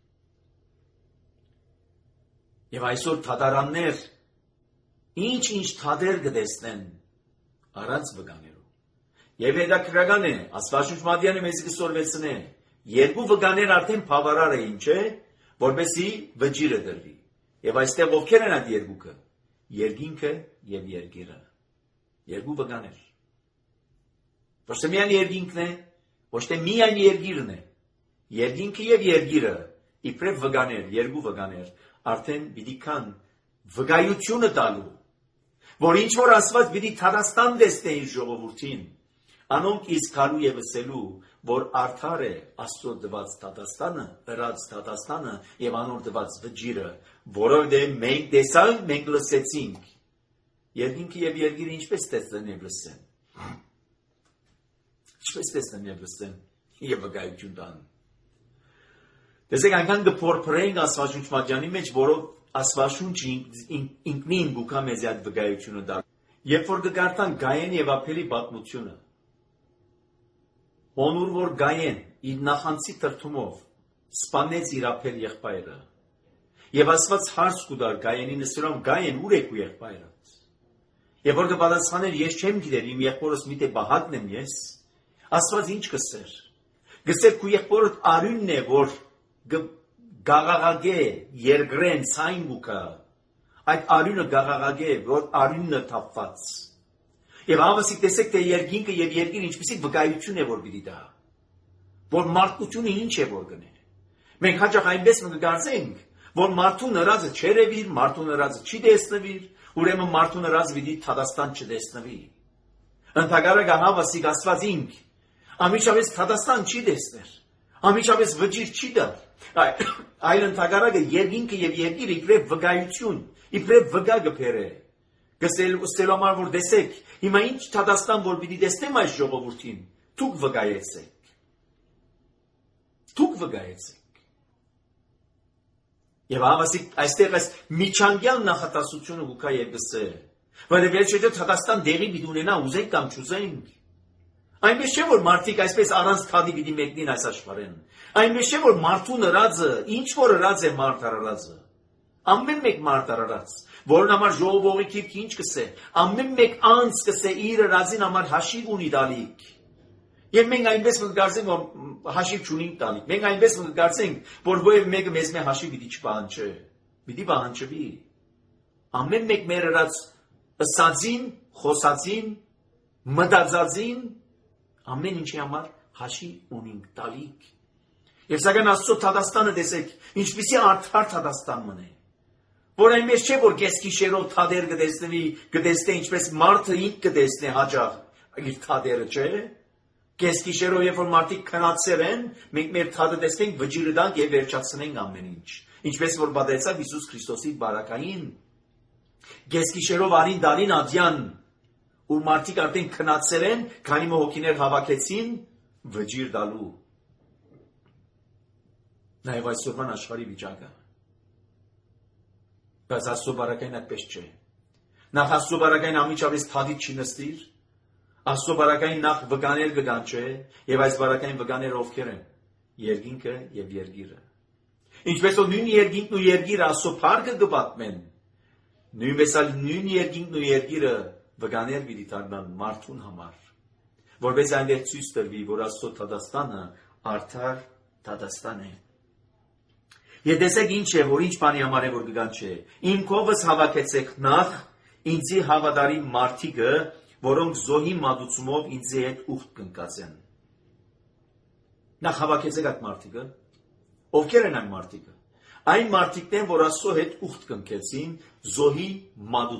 Եվ այսօր թադարաններ ինչ-ինչ թադեր կտեսնեն առանց վկաներու։ Եվ հետաքրքրական է, Աստվածաշունչ Մատթեոսը մեզ կսորվեցնե, երկու վկաներ արդեն բավարար էին, չէ՞, որպեսզի վճիրը դրվի։ Եվ այստեղ ովքեր են այդ երկուքը։ Երկինքը եւ երգիրը։ Երկու վկաներ։ Ոչ թե միայն երկինքն է, ոչ թե միայն երգիրն է։ Երկինքը եւ երգիրը իբրև վկաներ, երկու վկաներ, արդեն պիտի կան վկայությունը տալու, որ ինչ որ Աստված պիտի թադաստան դեսնե իր ժողովրդին, անոնք իսկ քալու եւ ասելու, որ արդար է Աստծո տված թադաստանը, ըրած թադաստանը եւ անոր տված վճիրը, որովհետեւ մենք տեսանք, մենք լսեցինք։ Երկինքը եւ երգիրը ինչպես տեսնեն եւ լսեն։ Ինչպես տեսնեն եւ լսեն եւ վկայություն տան։ Տեսեք այնքան կփորփրենք Աստվածաշունչ Մատթեոսի մեջ, որով Աստվածաշունչը ինքնին գուքա մեզ այդ վկայությունը տա։ Երբ որ կկարդան Գայեն եւ Աբելի պատմությունը, Օնուր որ Գայեն իր նախանցի տրթումով սպանեց իր Աբել եղբայրը, եւ Աստված հարց կուտար Գայենին ասելով Գայեն ուր է քո եղբայրը։ Եվ որ կպատասխաներ ես չեմ գիտեր իմ եղբորս միտե բահակն եմ ես, Աստված ինչ կսեր։ Գսեր քո եղբորդ արյունն է որ գաղաղագե երգրեն ցայն գուկա, այդ արյունը գաղաղագե, որ արյունն է թափված։ Եվ հավասիկ տեսեք թե երկինքը եւ երկիրը ինչպիսի վկայություն է որ պիտի տա, որ մարդկությունը ինչ է որ գնե։ Մենք հաճախ այնպես կգարձենք, որ մարդուն հրազը չերևիր, մարդուն հրազը չի տեսնվիր, ուրեմն մարդուն հրազը պիտի թադաստան չտեսնվի։ Ընդհակառակը հավասիկ Աստված ինք ամիջապես թադաստան չի տեսներ, ամիջապես վճիր չի տա, այլ ընդհակառակը երկինքը եւ երկիրը իբրև վկայություն, իբրև վկա գբերը։ Գսել ուսելու համար որ տեսեք, հիմա ինչ թադաստան որ պիտի տեսնեմ այս ժողովրդին, դուք վկայեցեք։ Դուք վկայեցեք։ Եվ հավասիկ այստեղ այս միջանկյալ նախատասությունը գուքա եւ գսե, որը վերջեջը թադաստան դերի պիտի ունենա ուզենք կամ չուզենք։ Այնպես չէ որ մարդիկ այսպես առանց թադի պիտի մեկնին այս աշխարհեն։ Այնպես չէ որ մարդուն հրածը, ինչ որ հրած է մարդ հրածը։ Ամեն մեկ մարդ հրած, որն համար ժողովողի քիփ ինչ կսե, ամեն մեկ անձ կսե իր հրածին համար հաշիվ ունի տալիք։ Եվ մենք այնպես մտածենք որ հաշիվ չունենք տալիք։ Մենք այնպես մտածենք որ ովև մեկը մեզ մե հաշիվ պիտի չպահանջի։ Պիտի պահանջվի։ Ամեն մեկ մեր հրած ըսածին, խոսածին, մտածածին ամեն ինչի համար հաշիվ ունենք տալիք։ Եվ սակայն Աստծո թադաստանը տեսեք, ինչպիսի արդար թադաստան մնե։ Որ այնպես չէ որ կեսգիշերով թադեր կտեսնվի, կտեսնե ինչպես մարդը ինք կտեսնե հաջող իր թադերը, չէ՞։ Կեսգիշերով երբ որ մարդիկ քնածեր են, մենք մեր թադը տեսնենք, վճիրը տանք եւ վերջացնենք ամեն ինչ։ Ինչպես որ պատեցավ Հիսուս Քրիստոսի բարակային։ Կեսգիշերով արին դարին ադյան, որ մարդիկ արդեն քնածեր են, քանի հոգիներ հավաքեցին վճիր տալու։ Նաև այսօրվան աշխարհի վիճակը։ Բայց Աստծո բարակային այդպես չէ։ Նախ Աստծո բարակային ամիջապես թադից չի նստիր, Աստծո բարակային նախ վկաներ կգան չէ, եւ այս բարակային վկաները ովքեր են։ Երկինքը եւ երգիրը։ Ինչպես որ նույն երկինքն ու երգիրը Աստծո փառքը կպատմեն, նույնպես էլ նույն երկինքն ու երգիրը վկաներ պիտի դառնան մարդուն համար, որպես այնտեղ ցույց տրվի, որ Աստծո թադաստանը արդար թադաստան է։ Եվ տեսեք ինչ է, որ ինչ բանի համար է որ կգան չէ։ Իմ կողս հավաքեցեք նախ ինձի հավատարի մարդիկը, որոնք զոհի մատուցումով ինձի հետ ուխտ կնկածեն։ Նախ հավաքեցեք այդ մարդիկը, ովքեր են այն մարդիկը։ Այն մարդիկն են, որ Աստծո հետ ուխտ կնքեցին զոհի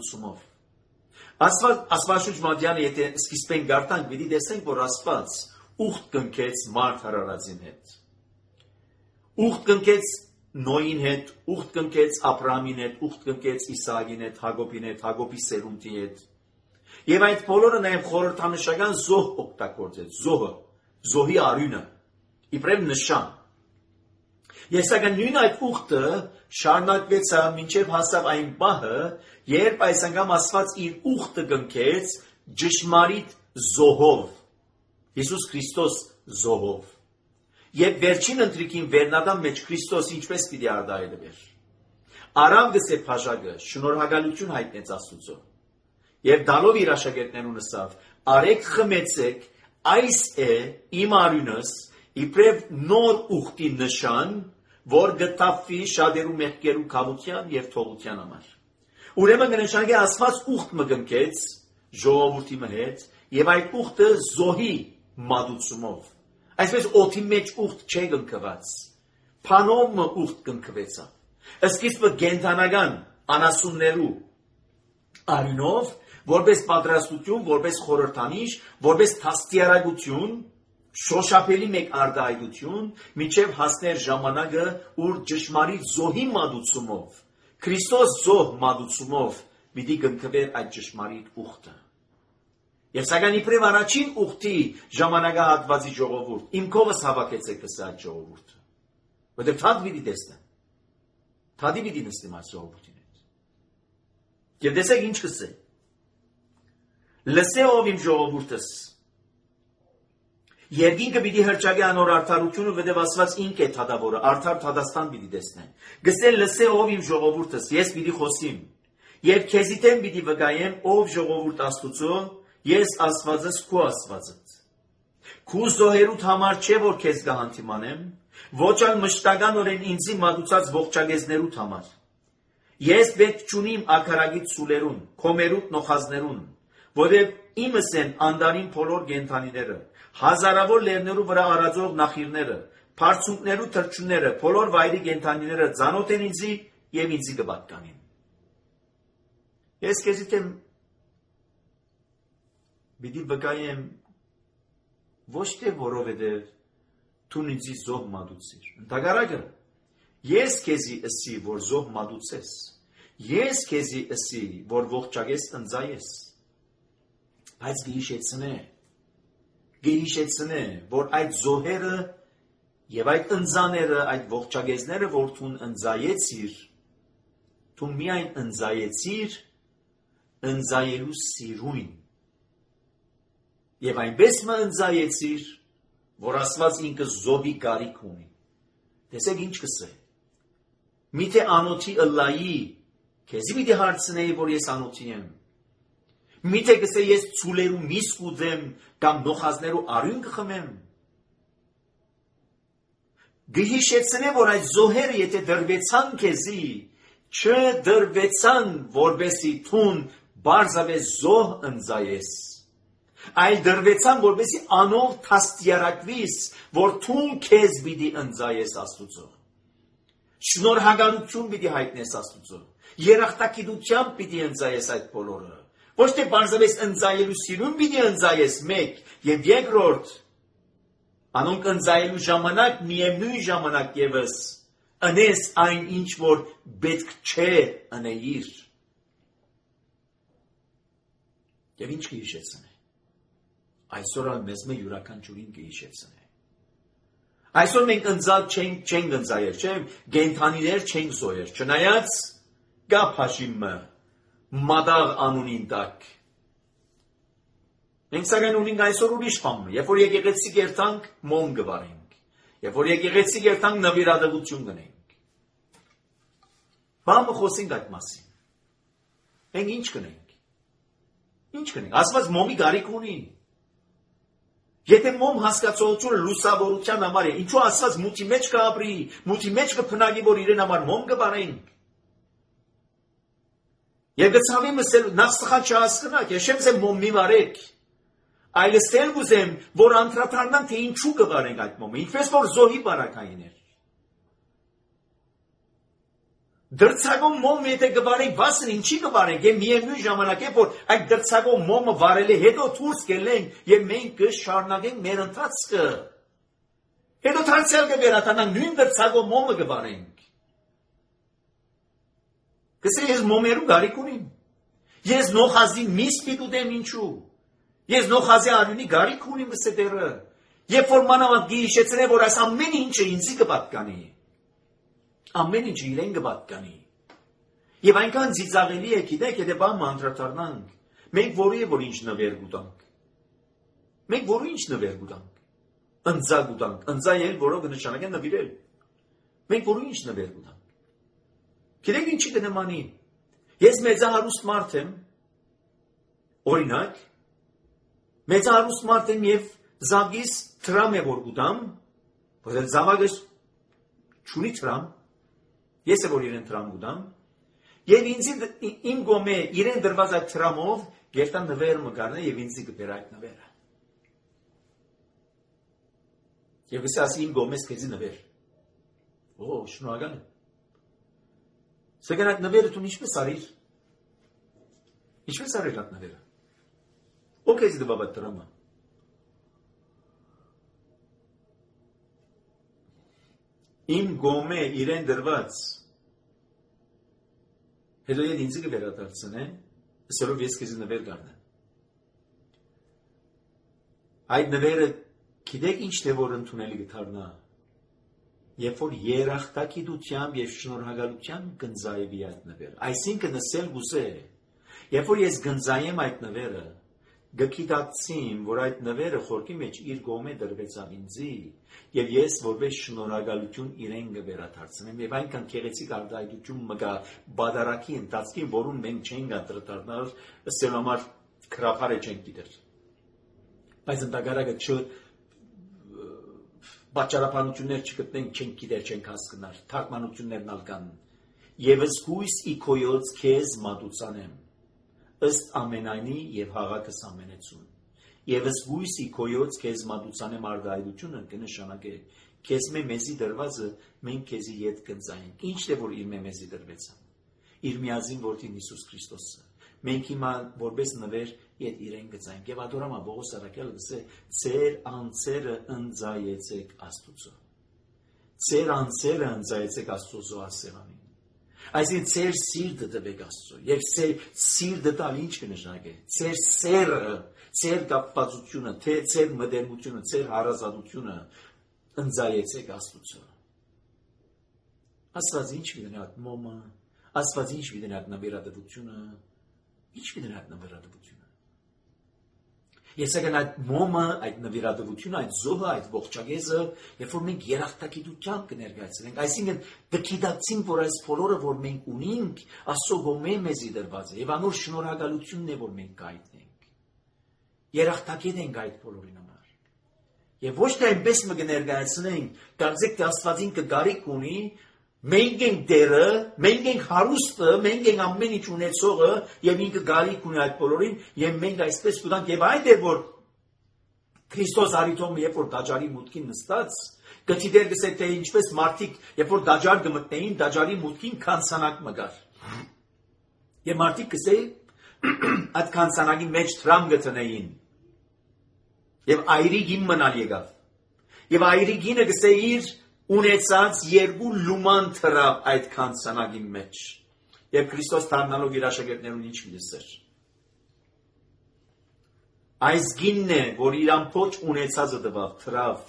մատուցումով։ Աստված Աստվածաշունչ Մատթեոսը եթե սկիզբեն գարտանք, պիտի տեսենք, որ Աստված ուխտ կնքեց մարդ հրարածին հետ։ Ուխտ կնքեց Նոյին հետ, ուխտ կնքեց Աբրահամին հետ, ուխտ կնքեց Իսահակին հետ, Հակոբին հետ, Հակոբի սերունդի հետ։ Եվ այդ բոլորը նաև խորհրդանշական զոհ օգտագործեց, զոհը, զոհի արյունը, իբրև նշան։ Եվ սակայն նույն այդ ուխտը շարունակվեցավ մինչև հասավ այն պահը, երբ այս անգամ Աստված իր ուխտը կնքեց ճշմարիտ զոհով, Հիսուս Քրիստոս զոհով։ Եվ վերջին ընտրիկին վերնադամ մեջ Քրիստոս ինչպես պիտի արտահայտվեր։ Արամ գսե փաժագը շնորհակալություն հայտնեց Աստուծո։ Եվ դալով իր աշակերտներուն ասավ. «Արեք խմեցեք, այս է իմ արյունս, իբրև նոր ուխտի նշան, որ գտավվի շատերու մեղքերու կավության եւ թողության համար»։ Ուրեմն կնշանակի Աստված ուխտ մգնքեց ժողովրդի հետ, եւ այդ ուխտը զոհի մատուցումով։ Այսպես օդի մեջ ուխտ չէ կնքված, փանով ուխտ կնքվեցավ։ Սկիզբը կենդանական անասուններու արյունով, որպես պատրաստություն, որպես խորհրդանիշ, որպես թաստիարակություն, շոշափելի մեկ արտահայտություն, մինչև հասներ ժամանակը, ուր ճշմարիտ զոհի մատուցումով, Քրիստոս զոհ մատուցումով պիտի կնքվեր այդ ճշմարիտ ուխտը։ Եվ սակայն իբրև առաջին ուխտի ժամանակահատվածի ժողովուրդ, իմ կողս հավաքեցեք կսա այդ ժողովուրդը, որտեղ թադ պիտի տեսնեմ, թադի պիտի նստեմ այդ ժողովուրդին հետ։ Եվ տեսեք ինչ կսե, լսե ով իմ ժողովուրդս, երկինքը պիտի հրճագի անոր արդարությունը, որտեղ Աստված ինք է թադավորը, արդար թադաստան պիտի տեսնեն։ Գսե լսե ով իմ ժողովուրդս, ես պիտի խոսիմ, եւ քեզի դեմ պիտի վկայեմ ով ժողովուրդ Աստուծո, ես Աստվածս քու Աստվածդ։ Քու զոհերուդ համար չէ որ քեզ կհանդիմանեմ, ոչ այլ մշտականորեն ինձի մատուցած ողջագեզներուդ համար։ Ես պետք չունիմ ակարագից սուլերուն, քոմերուդ նոխազներուն, որև իմս են անդարին բոլոր կենդանիները, հազարավոր լեռներու վրա արածող նախիրները, բարձունքներու թռչունները, բոլոր վայրի կենդանիները ծանոթ են ինձի եւ ինձի կպատկանին։ Ես քեզի դեմ պիտի վկայեմ ոչ թե որովհետև դու ինձի զոհ մատուցիր։ Ընդհակառակը, ես քեզի ըսի, որ զոհ մատուցես, ես քեզի ըսի, որ ողջագես ընձայես։ Բայց գիշեցնե, գիշեցնե, որ այդ զոհերը եւ այդ ընձաները, այդ ողջագեսները, որ դու ընձայեցիր, դու միայն ընձայեցիր ընձայելու սիրուն։ Եվ այնպես մը ընձայեցիր, որ Աստված ինքը զոհի կարիք ունի։ Տեսեք ինչ կսե։ Միթե անոթի ըլլայի, քեզի պիտի հարցնեի, որ ես անոթի եմ։ Միթե կսե ես ցուլերու միս կուդեմ, կամ նոխազներու արյուն կխմեմ։ Գհիշեցնե, որ այդ զոհերը եթե դրվեցան քեզի, չդրվեցան, որբեսի թուն բարձավես զոհ ընձայես։ Այլ դրվեցան, որպեսի անով թաստիարակվիս, որ թուն քեզ պիտի ընձայես Աստուծո։ Շնորհակալություն պիտի հայտնես Աստուծո։ Երախտագիտությամբ պիտի ընձայես այդ բոլորը։ Ոչ թե բարձավես ընձայելու սիրուն պիտի ընձայես մեկ եւ երկրորդ։ Անոնք ընձայելու ժամանակ միևնույն ժամանակ եւս անես այն ինչ որ պետք չէ անեիր։ Եվ ինչ կհիշեցնե։ Այսօր ալ մեզ մե յուրաքանչյուրին կհիշեցնե։ Այսօր մենք ընձալ չենք չենք ընձայել, չէ՞, գենթանիներ չենք զոհեր, չնայած կա փաշիմը մադաղ անունին տակ։ Մենք սակայն ունենք այսօր ուրիշ բան, երբ որ եկեղեցի կերտանք, մոմ գվարենք, երբ որ եկեղեցի կերտանք, նվիրատվություն գնենք։ Բամը խոսենք այդ մասին։ Մենք ինչ կնենք։ Ինչ կնենք։ Աստված մոմի գարիք ունի։ Եթե մոմ հասկացողությունը լուսավորության համար է, ինչու Աստված մութի մեջ կապրի, մութի մեջ կփնագի, որ իրեն համար մոմ կբարենք։ Եվ գցավի մսել նախ սխալ չհասկնակ, ես չեմ ասեմ մոմ մի վարեք, այլ ստել գուզեմ, որ անդրադառնանք, թե ինչու կվարենք այդ մոմը, ինչպես որ զոհի բարակային էր։ Դրցակոն մոմը եթե գվարենք, վասն ինչի գվարենք, եւ միևնույն ժամանակ է որ այդ դրցակոն մոմը վարելի հետո դուրս գելենք եւ մենք կշարունակենք մեր ընթացքը։ Հետո դարձյալ կվերադառնանք նույն դրցակոն մոմը գվարենք։ Գսե ես մոմերու գարիք ունիմ։ Ես նոխազի միս պիտու դեմ ինչու։ Ես նոխազի արյունի գարիք ունիմ գսե դերը։ Երբ որ մանավանդ գիշեցրե որ այս ամեն ինչը ինձի կպատկանի։ Ամեն ինչը իրեն կպատկանի։ Եվ այնքան ծիծաղելի է, գիտեք, եթե բան անդրադառնանք, մենք որի է որ ինչ նվեր գուտանք։ Մենք որի ինչ նվեր գուտանք։ Ընձա գուտանք, ընձա ել, որով նշանակե նվիրել։ Մենք որի ինչ նվեր գուտանք։ Գիտեք ինչի կնմանի։ Ես մեծահարուստ մարդ եմ, օրինակ, մեծահարուստ մարդ եմ և զավգիս թրամ է որ գուտամ, որ զավագը չունի թրամ, ես է որ իրեն թրամ գուտամ, և ինձի իմ գոմե իրեն դրված այդ թրամով գերտան նվեր մգարն է և ինձի կպեր այդ նվերը։ Եվ գսե ասի իմ գոմես կեզի նվեր։ Ո, շնորհակալ եմ։ Սակայն այդ նվերը դու ինչպես արիր։ Ինչպես արիր այդ նվերը։ Ո քեզի դվավ այդ տրամը։ Իմ գոմե իրեն դրված։ Հետո եդ ինձի կվերադարձնե, ասելով ես քեզի նվեր գարնեմ։ Այդ նվերը գիտեք ինչ թե որ ընդունելի կդառնա։ Երբ որ երախտագիտությամբ եւ շնորհակալությամբ գնձայվի այդ նվերը։ Այսինքն ասել գուզե, երբ որ ես գնձայեմ այդ նվերը, գիտակցիմ, որ այդ նվերը խորքի մեջ իր գոմե դրվեցավ ինձի, եւ ես որպես շնորհակալություն իրեն կվերադարձնեմ եւ այնքան քեղեցիկ արտահայտություն մգա բادرակի ընթացքին, որում մենք չենք անդրադառնալ, ըստ համար քրափարը չենք դիտել։ Բայց ընդհանրակը չ Բաճարապանություններ չգտնենք, չենք գիտեր, չենք հասկնար, թարգմանություններն ալ կան։ Եվս գույս իքոյոց քեզ մատուցանեմ, ըստ ամենայնի եւ հաղաքս ամենեցուն։ Եվս գույս իքոյոց քեզ մատուցանեմ արտահայտությունը կնշանակե քեզ մե մեզի դրվածը մենք քեզի ետ կնծայենք։ Ինչ է որ իր մե մեզի դրվեցա։ Իր միազին որդին Հիսուս Քրիստոսը։ Մենք հիմա որպես նվեր ետ իրեն գծայինք եւ ադորամա Պողոս Արաքյալը գսե ծեր անձերը ընձայեցեք Աստուծո։ Ծեր անձերը ընձայեցեք Աստուծո ասեղանին։ Այսինքն ծեր սիրտը տվեք Աստծո եւ ծեր սիրտը տալ ինչ կնշանակե։ Ծեր սերը, ծեր կապվածությունը, թե ծեր մտերմությունը, ծեր հարազատությունը ընձայեցեք Աստուծո։ Աստված ինչ գիտենա մոմը, Աստված ինչ գիտենա նվիրատվությունը, ինչ գիտենա նվիրատվությունը։ Ես եկան այդ մոմը, այդ նվիրատվությունը, այդ զոհը, այդ ողջագեզը, երբ որ մենք երախտագիտությամբ կներկայացնենք, այսինքն դկիդացինք, որ այս բոլորը, որ մենք ունենք, Աստծո գոմե մեզի դրված է, եւ անոր շնորհակալությունն է, որ մենք կայտնենք։ Երախտագետ ենք այդ բոլորին համար։ Եվ ոչ թե այնպես մը կներկայացնենք, կարծեք թե Աստվածին կգարիք ունի, մենք ենք դերը, մենք ենք հարուստը, մենք ենք ամեն ինչ ունեցողը եւ ինքը գալիք ունի այդ բոլորին եւ մենք այսպես կուտանք եւ այդ է որ Քրիստոս արիթոմ երբ որ դաջարի մուտքին նստած գտիդեր գսե թե ինչպես մարդիկ երբ որ դաջար գմտնեին դաջարի մուտքին կանցանակ մգար եւ մարդիկ գսե այդ կանցանակի մեջ տրամ գտնեին եւ այրիգին մնալ եկավ եւ այրիգինը գսե իր ունեցած երկու լուման թրավ այդ կանցանակի մեջ եւ Քրիստոս դառնալով իր աշակերտներուն ինչ գիտեր այս գինն է որ իր ամբողջ ունեցածը տվավ թրավ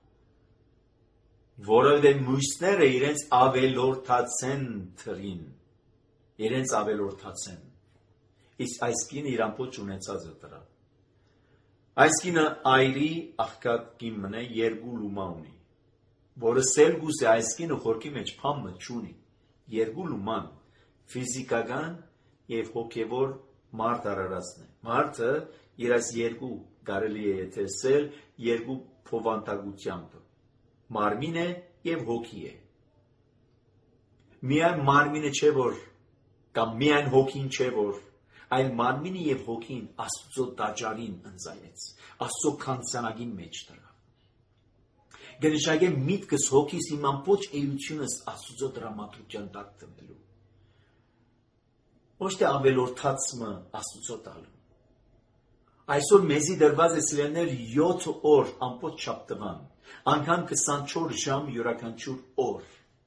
որովհետեւ մույսները իրենց ավելորդացեն թրին իրենց ավելորդացեն իսկ այս գինը իր ամբողջ ունեցածը տրավ այս գինը այրի աղքատ գինն է երկու լումա ունի որը սելգուս է այս կինը խորքի մեջ փամը չունի, երկու լուման, ֆիզիկական և հոգևոր մարդ արարածն է։ Մարդը իր այս երկու կարելի է եթեսել երկու փովանտագությամբ, մարմին է և հոգի է։ Միայն մարմինը չէ որ, կամ միայն հոգին չէ որ, այլ մարմինը և հոգին Աստծո տաճարին ընձայեց, Աստծո կանցանակի մեջ դրա։ Գնշագե միտքս հոգիս իմ ամբողջ էությունս Աստծո դրամատրության տակ դնելու։ ոչ թե ավելորդացումը Աստծո տալու։ Այսօր մեզի դրված է սիրելիներ յոթ օր ամբողջ շաբթվան, անգամ քսանչորս ժամ յուրաքանչյուր օր։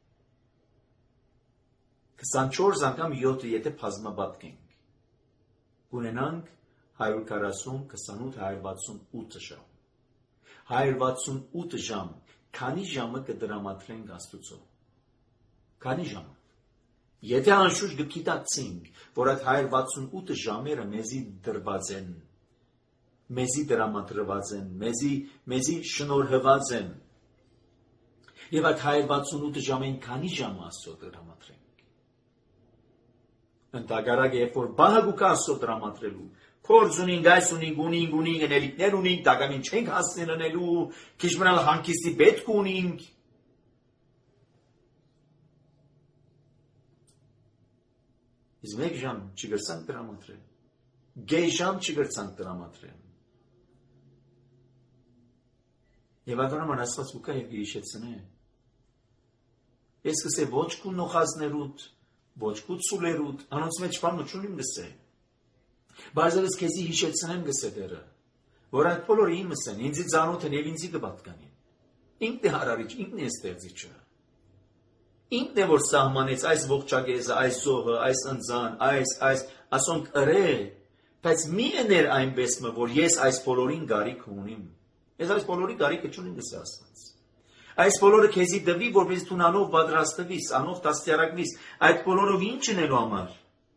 քսանչորս անգամ յոթը եթե բազմապատկենք, կունենանք հարյուր քառասուն, քսանութ, հարյուր վաթսունութ ժամ։ հարյուր վաթսունութ ժամ, քանի ժամը կդրամատրենք Աստծո։ Քանի ժամը։ Եթե անշուշտ գիտակցենք, որ այդ հարյուր վաթսունութ ժամերը մեզի դրված են, մեզի դրամատրված են, մեզի, մեզի շնորհված են, եւ այդ հարյուր վաթսունութ ժամին քանի ժամ Աստծո դրամատրենք։ Ընդհակառակ երբ որ բահագու կա Աստծո դրամատրելու, փորձ ունենք, այս ունենք, ունենք, ունենք, էներիքներ ունենք, դակամին չենք հասցնելու, քիչ մնալ հանգիստի պետք ունենք։ Իսկ մեկ ժամ չգրցանք դրամատրել, գեյ ժամ չգրցանք դրամատրել։ Եվ ադարաման Աստված ուկա և գիշեցնե։ Ես կսե ոչ կու նոխազներուտ, ոչ կու ծուլերուտ, անոնց մեջ պարմը չունիմ գսե։ Բարձրս կեզի հիշեցնեմ գսե դերը, որ այդ բոլորը իմս են, ինձի ծանոթ են և ինձի կպատկանին։ Ինքն է հարարիչ, ինքն է ստեղծիչը։ Ինքն է որ սահմանեց այս ողջագեզը, այս զոհը, այս ընձան, այս, այս, ասոնք ըրե, բայց մի էներ այնպես մը, որ ես այս բոլորին գարիք ունիմ։ Ես այս բոլորի գարիքը չունիմ գսե Աստված։ Այս բոլորը քեզի դվի, որպես դու անով պատրաստվիս, անով դաստիարակվիս, այդ բոլորով ինչ ունելու համար։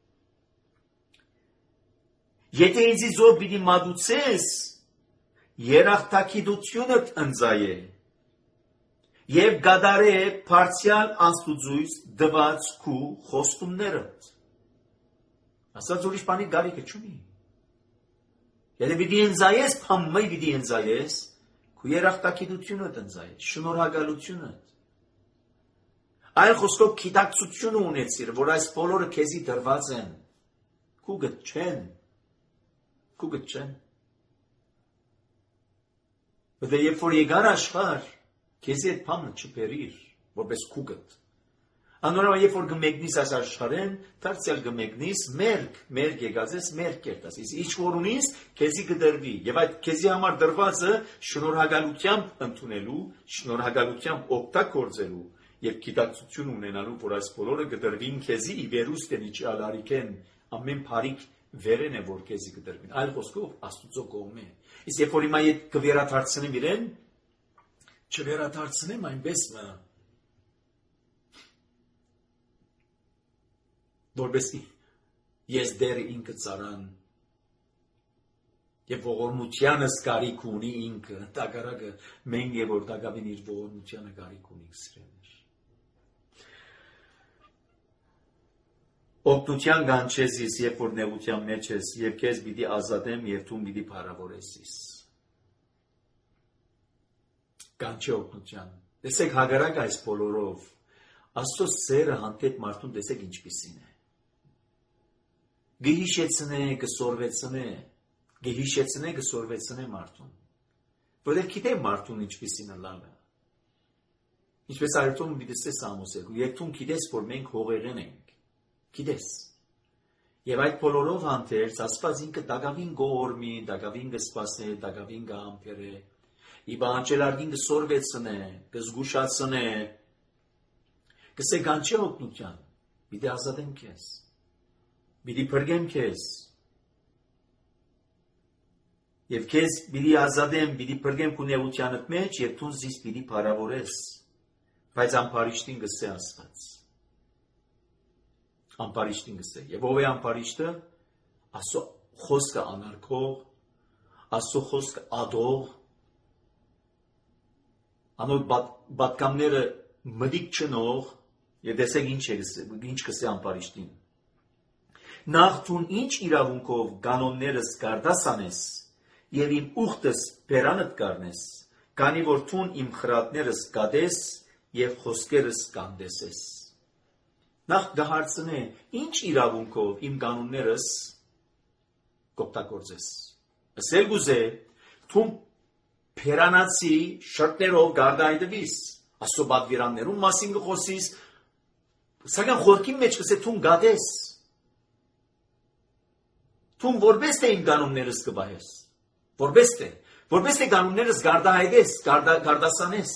Եթե ինձի զոհ պիտի մատուցես, երախտագիտությունդ ընձայե եւ գադարե բարձյալ Աստուծույց դված քու խոստումներդ։ Աստված ուրիշ բանի գարիքը չունի։ Եթե պիտի ընձայես, փամմայ պիտի ընձայես, քու երախտագիտությունդ ընձայես, շնորհակալությունդ։ Այլ խոսքով գիտակցությունը ունեցիր, որ այս բոլորը քեզի դրված են, քու գտ չեն, քու գտ չեն։ Որտե երբ որ եկար աշխարհ, քեզի այդ բանը չբերիր, որպես քու գտ։ Անորոշ երբ որ գմեկնիս այս աշխարհեն, դարձյալ գմեկնիս, մերկ, մերկ եկած ես, մերկ կերտաս։ Իսկ ինչ որ ունիս, քեզի կդրվի, եւ այդ քեզի համար դրվածը շնորհակալությամբ ընդունելու, շնորհակալությամբ օգտագործելու եւ գիտակցություն ունենալու, որ այս բոլորը կդրվին քեզի ի վերուստ են իջալ արիքեն, ամեն բարիք վերեն է որ քեզի կդրվին։ Այլ խոսքով Աստուծո կողմ է։ Իսկ երբ որ հիմա իդ կվերաթարցնեմ իրեն, չվերաթարցնեմ այնպես մը որբեսի ես դեր ինքը ծարան եւ ողորմությանս կարիք ունի ինքը, տակարակը մենք եւ որ տակավին իր ողորմությանը կարիք ունի սրեներ։ Օգնության գանչեզիս, երբ որ նեղության մեջ ես, եւ քեզ պիտի ազատեմ եւ դու պիտի փառավորեսիս։ Գանչե օգնության։ Տեսեք հագարակ այս բոլորով Աստծո սերը հանդեպ մարդուն տեսեք ինչպիսին է։ Գհիշեցնե, կսորվեցնե, գհիշեցնե, կսորվեցնե մարդուն։ Որտեղ գիտե մարդուն ինչպիսին է լավը։ Ինչպես այդտում դիտես Սամոսել, երբ դու գիտես, որ մենք հողերեն ենք։ Գիտես։ Եվ այդ բոլորով հանդերձ Աստված ինքը դակավին գորմի, դակավին կսպասե, դակավին կհամբերե։ Իբա անջելարգին կսորվեցնե, կզգուշացնե, կսե գանչե օգնության, պիտի ազատեմ քեզ։ Պիտի փրկեմ քեզ։ Եվ քեզ պիտի ազատեմ, պիտի փրկեմ քո նեղությանդ մեջ, եւ դու զիս պիտի փառավորես։ Բայց ամբարիշտին գսե Աստված։ Ամբարիշտին գսե։ Եվ ով է ամբարիշտը? Աստծո խոսքը անարգող, Աստծո խոսքը ադող, անոր բատկամները մդիկ չնող, եւ տեսեք ինչ է գսե, ինչ գսե ամբարիշտին։ Նախ դու ինչ իրավունքով կանոններս գարդաս անես եւ իմ ուխտս բերանդ կառնես, քանի որ դու իմ խրատներս կադես եւ խոսքերս կանդեսես։ Նախ գահարցնե ինչ իրավունքով իմ կանոններս կօգտագործես։ Ասել գուզե դու բերանացի շրտներով գարդայդվիս, աստծո բادرաններուն մասին գխոսիս, սակայն խորքի մեջ կսե դու գադես։ Թուն որպես թե իմ կանոններս կբահես, որպես թե, որպես թե կանոններս գարդահայտես, գարդասանես,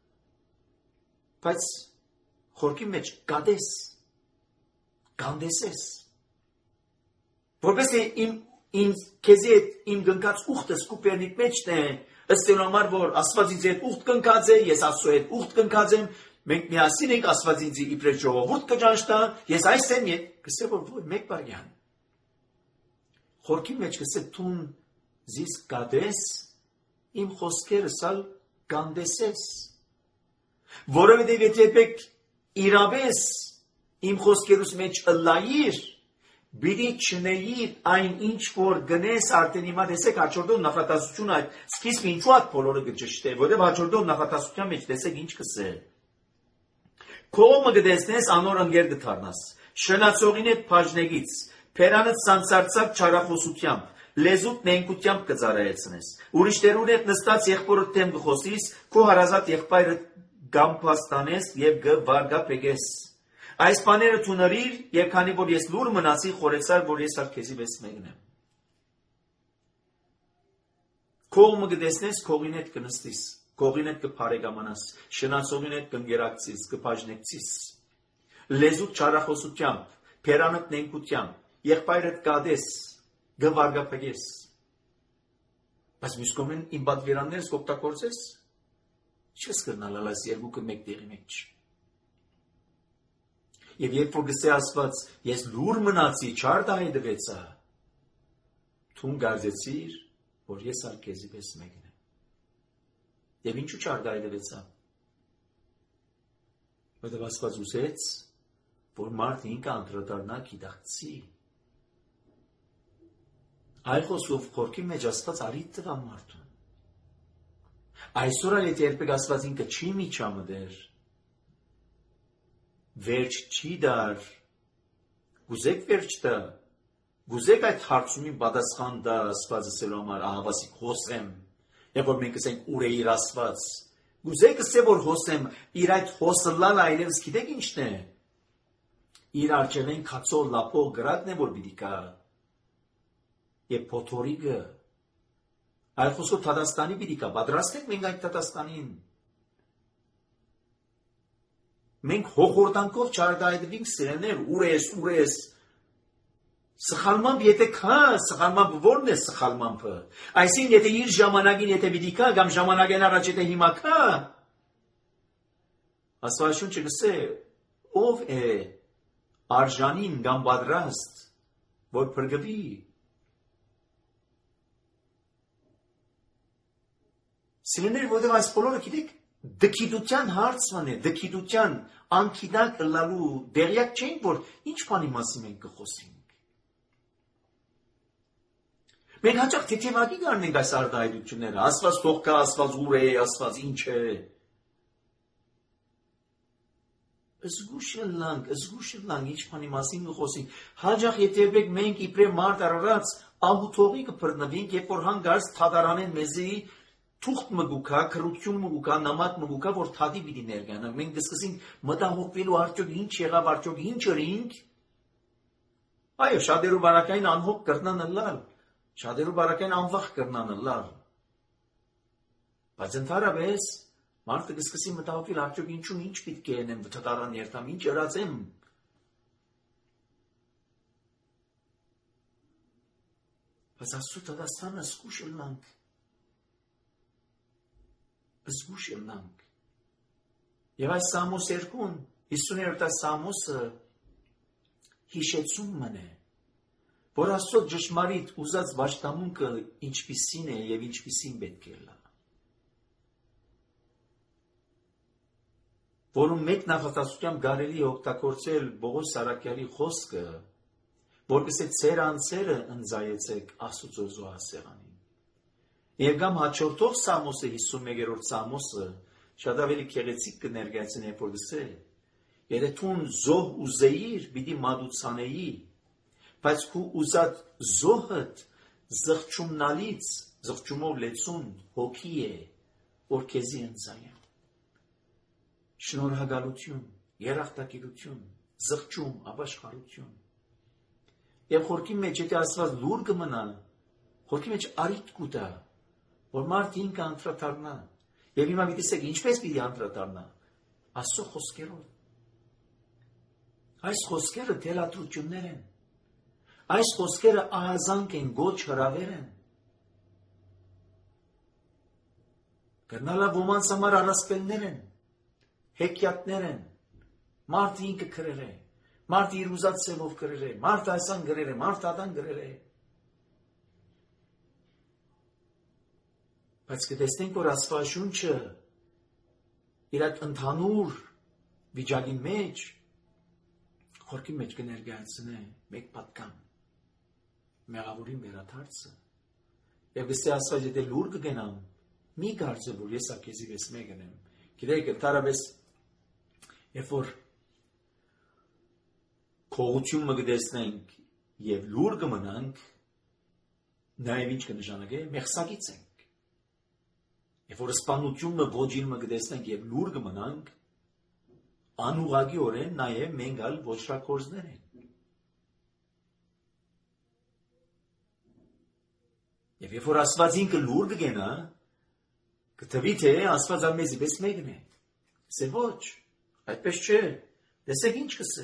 բայց խորքի մեջ կադես, կանդեսես, որպես թե իմ, իմ քեզի հետ իմ գնկած ուխտս կուպերնիք մեջն է, ըստ համար, որ Աստված ինձ հետ ուխտ կնքած է, ես Աստծո հետ ուխտ կնքած եմ, մենք միասին ենք, Աստված ինձ իբրև ժողովուրդ կճանչնա, ես այս եմ, կսե որ որ մեկ բարյան։ Խորքի մեջ կսե թուն զիս կադես, իմ խոսքերս ալ կանդեսես, որովհետև եթե եպեք իրավես իմ խոսքերուս մեջ ըլլայիր, բիդի չնեիր այն ինչ որ գնես արդեն հիմա տեսեք հաջորդող նախատասությունը այդ սկիզբը ինչու այդ բոլորը կճշտե, որովհետև հաջորդող նախատասության մեջ տեսեք ինչ կսե։ Կողմը կտեսնես անոր ընկեր կդառնաս, շնացողին հետ բաժնեգից, փերանդ սանցարցակ չարախոսությամբ, լեզուտ նենկությամբ կծարայեցնես, ուրիշներուն հետ նստած եղբորդ դեմ կխոսիս, քո հարազատ եղբայրը գամփաստանես եւ գվարգապեգես։ Այս բաները թունարիր եւ քանի որ ես լուր մնացի խորեցար որ ես ալ քեզի վես մեկն եմ։ Կողմը կտեսնես քողին հետ կնստիս, քողին հետ կփարեգամանաս, շնացողին հետ կընկերակցիս, կբաժնեկցիս։ Լեզուտ չարախոսությամբ, փերանդ նենկությամբ, եղբայրդ կադես, գվարգապեգես։ Բայց մյուս կողմեն իմ բադվերաններս կօգտագործես, չես կրնալ այս երկուքը մեկ տեղի մեջ։ Եվ երբ որ գսե Աստված, ես լուր մնացի, չարդահայտվեցա, թուն գարձեցիր, որ ես ալ քեզի պես մեկն եմ։ Եվ ինչու չարդահայտվեցա։ Որտեղ Աստված ուզեց, որ մարդը ինքը անդրադառնա գիտակցի։ Այ խոսքով խորքի մեջ Աստված արիտ տվա մարդուն։ Այսօր ալ եթե երբեք Աստված ինքը չի միջամտեր, վերջ չի դար, գուզեք վերջ տա, գուզեք այդ հարցումին պատասխան դա Աստված ասելու համար ահավասիկ հոսեմ, եւ որ մենք ասենք ուր է իր Աստված, գուզեք ասե որ հոսեմ, իր այդ հոսլալ այլևս գիտեք ինչն է, իր արջևեն քացո լապող գրադն է որ պիտի կա, եւ փոթորիկը, այլ խոսքով Թադաստանի պիտի կա, պատրաստ եք մենք այդ Թադաստանին, մենք հոխորտանքով չարդահայտվենք սիրելներ, ուր ես, ուր ես, սխալմամբ եթե կա, սխալմամբ որն է սխալմամբը, այսին եթե իր ժամանակին եթե պիտի կա, կամ ժամանակեն առաջ եթե հիմա կա, Աստվածաշունչը գսե, ով է արժանին կամ պատրաստ, որ փրկվի, սիրելներ, որտեղ այս բոլորը գիտեք, դքիդության հարցն է, դքիդության անկիդակ լալու դերյակ չենք, որ ինչ բանի մասին մենք կխոսենք։ Մենք հաճախ թեթևակի գարնենք այս արտահայտությունները, Աստված թող կա, Աստված ուր է, Աստված ինչ է։ Զգուշ լանք, զգուշ լանք, ինչ բանի մասին կխոսենք։ Հաճախ եթե մենք իբրև մարդ առած ահութողի կբռնվենք, երբ որ հանգարց թադարանեն մեզի թուղթ մգուկա, քրություն մգուկա, նամակ մգուկա, որ թադի պիտի ներգանանք, մենք կսկսենք մտահոգվելու արդյոք ինչ եղավ, արդյոք ինչ ըրինք։ Այո, շատերու բարակային անհոգ կրնան ըլլալ, շատերու բարակային անվախ կրնան ըլլալ։ Բայց ընդհանրապես մարդը կսկսի մտահոգվել արդյոք ինչու ինչ պիտի կենեմ, թադարան երթամ, ինչ ըրացեմ։ Բայց Աստծո Թադաստանը զգուշ ըլլանք։ Զգուշ ելնանք։ Եվ այս Սամոս երկուն, հիսուներորդ Սամոսը հիշեցում մնե, որ Աստծո ճշմարիտ ուզած պաշտամունքը ինչպիսին է եւ ինչպիսին պետք է լա։ Որում մեկ նախատասությամբ կարելի է օգտագործել Պողոս Սարաքյալի խոսքը, որպեսզի ծեր անձերը ընծայեցեք Աստծո զոհասեղանին։ Եվ կամ հաջորդող Սամոսը հիսունմեկերորդ Սամոսը շատ ավելի քեղեցիկ կներկայացնի, որ գսե, եթե թուն զոհ ուզեիր, պիտի մատուցանեի, բայց քու ուզած զոհդ զղջումնալից, զղջումով լեցուն հոգի է, որ քեզի ընծայեմ։ Շնորհակալություն, երախտագիտություն, զղջում, ապաշխարություն։ Եվ խորքի մեջ եթե Աստված լուր կմնա, խորքի մեջ արիտ կուտա, որ մարդը ինքը անդրադառնա։ Եվ հիմա գիտեք ինչպես պիտի անդրադառնա։ Աստծո խոսքերով։ Այս խոսքերը թելադրություններ են։ Այս խոսքերը ահազանգ են, գոչ հրավեր են։ Կրնալա ոմանց համար առասպելներ են, հեքիաթներ են, մարդը ինքը գրել է, մարդը իր ուզած սևով գրել է, մարդը այսան գրել է, մարդը ադան գրել է։ Բայց կտեսնենք, որ Աստվածաշունչը իր այդ ընդհանուր վիճակի մեջ խորքի մեջ կներկայացնե մեկ պատկան, մեղավորին վերադարձը։ Եվ գստի Աստված եթե լուր կգնամ, մի կարծեմ, որ ես ակեզի վես մեկն եմ։ Գիտեք, ընդհանրապես, երբ որ քողությունը կտեսնենք եւ լուր կմնանք, նաեւ ինչ կնշանակե մեղսագից ենք։ Երբ որ սպանությունը ոչինը կտեսնենք եւ լուր կմնանք, անուղղակիորեն նաեւ մենք ալ ոչրակորձներ ենք։ Եվ երբ որ Աստված ինքը լուր կգնա, կթվի թե Աստված ամեզի պես մեկն է։ Սե ոչ, այդպես չէ, տեսեք ինչ կսե։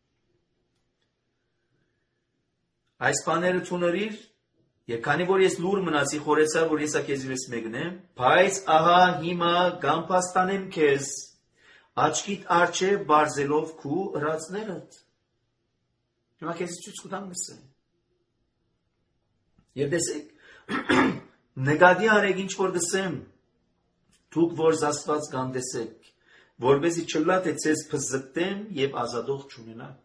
Այս բաները թուներիր, եւ քանի որ ես լուր մնացի, խորեցա, որ ես ակեզի պես մեկն եմ, բայց ահա հիմա գամփաստանեմ քեզ, աչքիդ արջև բարձելով քու ըրածներդ։ Հիմա քեզ ցույց կտամ գսե։ Եվ տեսեք, նկատի արեք ինչ որ գսեմ, դուք որ զասված կանդեսեք, որպեսզի չլա թե ձեզ փզզկտեմ եւ ազատող չունենաք։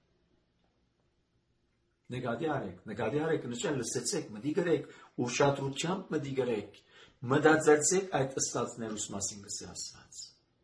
Նկատի արեք, նկատի արեք, նշան լսեցեք, մտի գրեք, ուշադրությամբ մտի գրեք, մտածեցեք այդ ըստածներուս մասին գսե Աստված։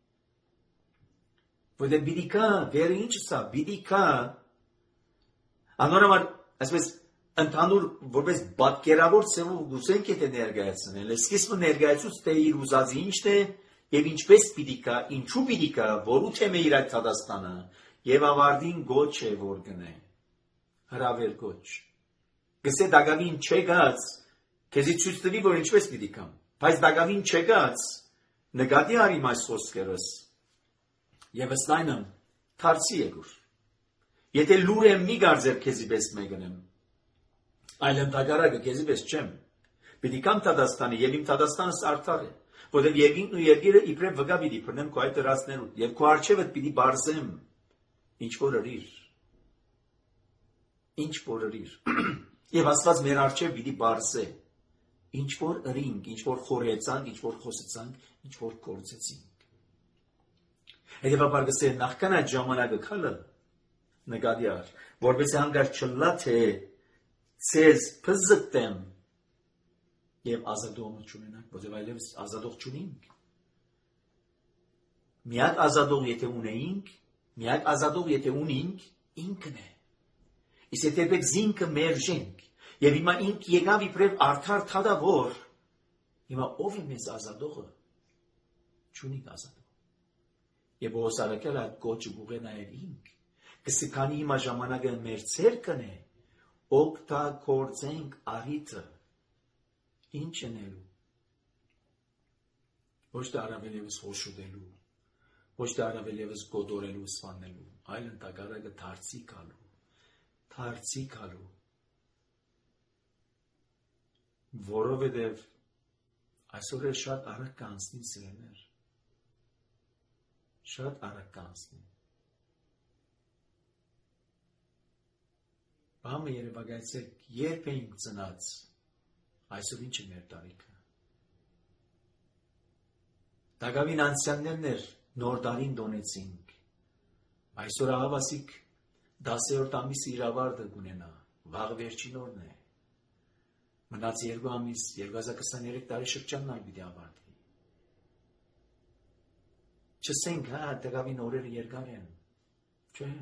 Որտե պիտի կա, վերը ինչ սա, պիտի կա, անորոմար, այսպես ընդհանուր որպես պատկերավոր ցեվով գուսենք եթե ներկայացնել, սկիզբը ներկայացուց թե իր ուզածի ինչն է եւ ինչպես պիտի կա, ինչու պիտի կա, որու թեմը իր այդ Թադաստանը եւ ավարտին գոչ է որ գնե։ Հրավեր գոչ։ Գսե դագավին չեկած, քեզի ցույց տվի որ ինչպես պիտի կա, բայց դագավին չեկած, նկատի արի այս խոսքերս։ Եվ ըստ այնմ թարցի եկուր։ Եթե լուր եմ մի գարձեր քեզի պես մեկն եմ։ Այլ ընդհակառակը քեզի պես չեմ։ Պիտի կամ Թադաստանի եւ իմ Թադաստանս արդար է, որովհետեւ երկինքն ու երկիրը իբրև վգա պիտի բռնեմ քո այդ դրածներուն եւ քո արջևդ պիտի բարձեմ ինչ որ ըրիր։ Ինչ որ ըրիր։ Եվ Աստված մեր արջև պիտի բարձե։ Ինչ որ ըրինք, ինչ որ խորհեցանք, ինչ որ խոսեցանք, ինչ որ կորցեցինք։ Հետևաբար գսե նախքան այդ ժամանակը քալը նկատի առ, որպես հանգար չլա թե ցեզ փզզկտեմ եւ ազատողը չունենանք, որովհետեւ այլևս ազատող չունենք։ Միակ ազատող եթե ունեինք, միակ ազատող եթե ունենք, ինքն է։ Իսկ եթե պետք զինքը մերժենք եւ հիմա ինք եկավ իբրև արդար թադավոր, հիմա ով է մեզ ազատողը։ Չունենք ազատող։ Եվ ոսարակել այդ կոչը գուղե նաեւ ինք։ Կսկանի հիմա ժամանակը մեր ցերկն է, օգտագործենք արիտը։ Ինչ ենելու։ Ոչ թե առավել ևս խոշուտելու, ոչ թե առավել ևս գոդորելու, սվանելու, այլ ընդհակառակը դարձի գալու, դարձի գալու։ Որովհետև այսօր է շատ արագ կանցնի սիրելիներ, շատ արագ կանցնի։ Բամը երևակայեցեք, երբ էինք ծնած, այսօր ինչ է մեր տարիքը։ Դագավին անցյալներն էր նոր տարին դոնեցինք, այսօր ահավասիկ դասերորդ ամիսը իր ավարտը կունենա, վաղ վերջին օրն է, մնաց երկու ամիս, երկու հազար քսաներեք տարի շրջանն այլ պիտի ավարտվի։ Չսենք, հա, դագավին օրերը երկար են, չէ։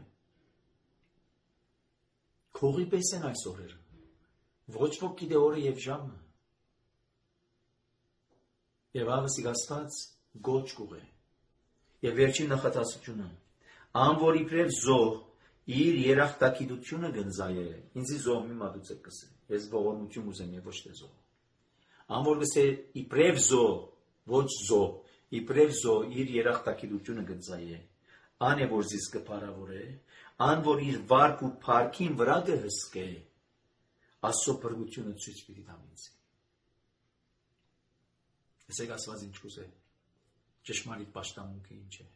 Քողի պես են այս օրերը, ոչ ոք գիտե օրը եւ ժամը։ Եվ աղսիկ Աստված գոչ կուղ է։ Եվ վերջին նախատասությունը, ան որ իբրև զոհ իր երախտագիտությունը գնձայ է, ինձի զոհ մի մատուցեք կսե, ես ողորմություն ուզեմ եւ ոչ թե զոհ։ Ան որ գսե իբրև զոհ, ոչ զոհ, իբրև զոհ իր երախտագիտությունը գնձայ է, ան է որ զիս կփարավոր է, ան որ իր վարք ու փարքին վրա կհսկե, Աստծո փրկությունը ցույց պիտի տամ ինձ։ Այսեք ասված ինչ կուզե, ճշմարիտ պաշտամունքը ինչ է։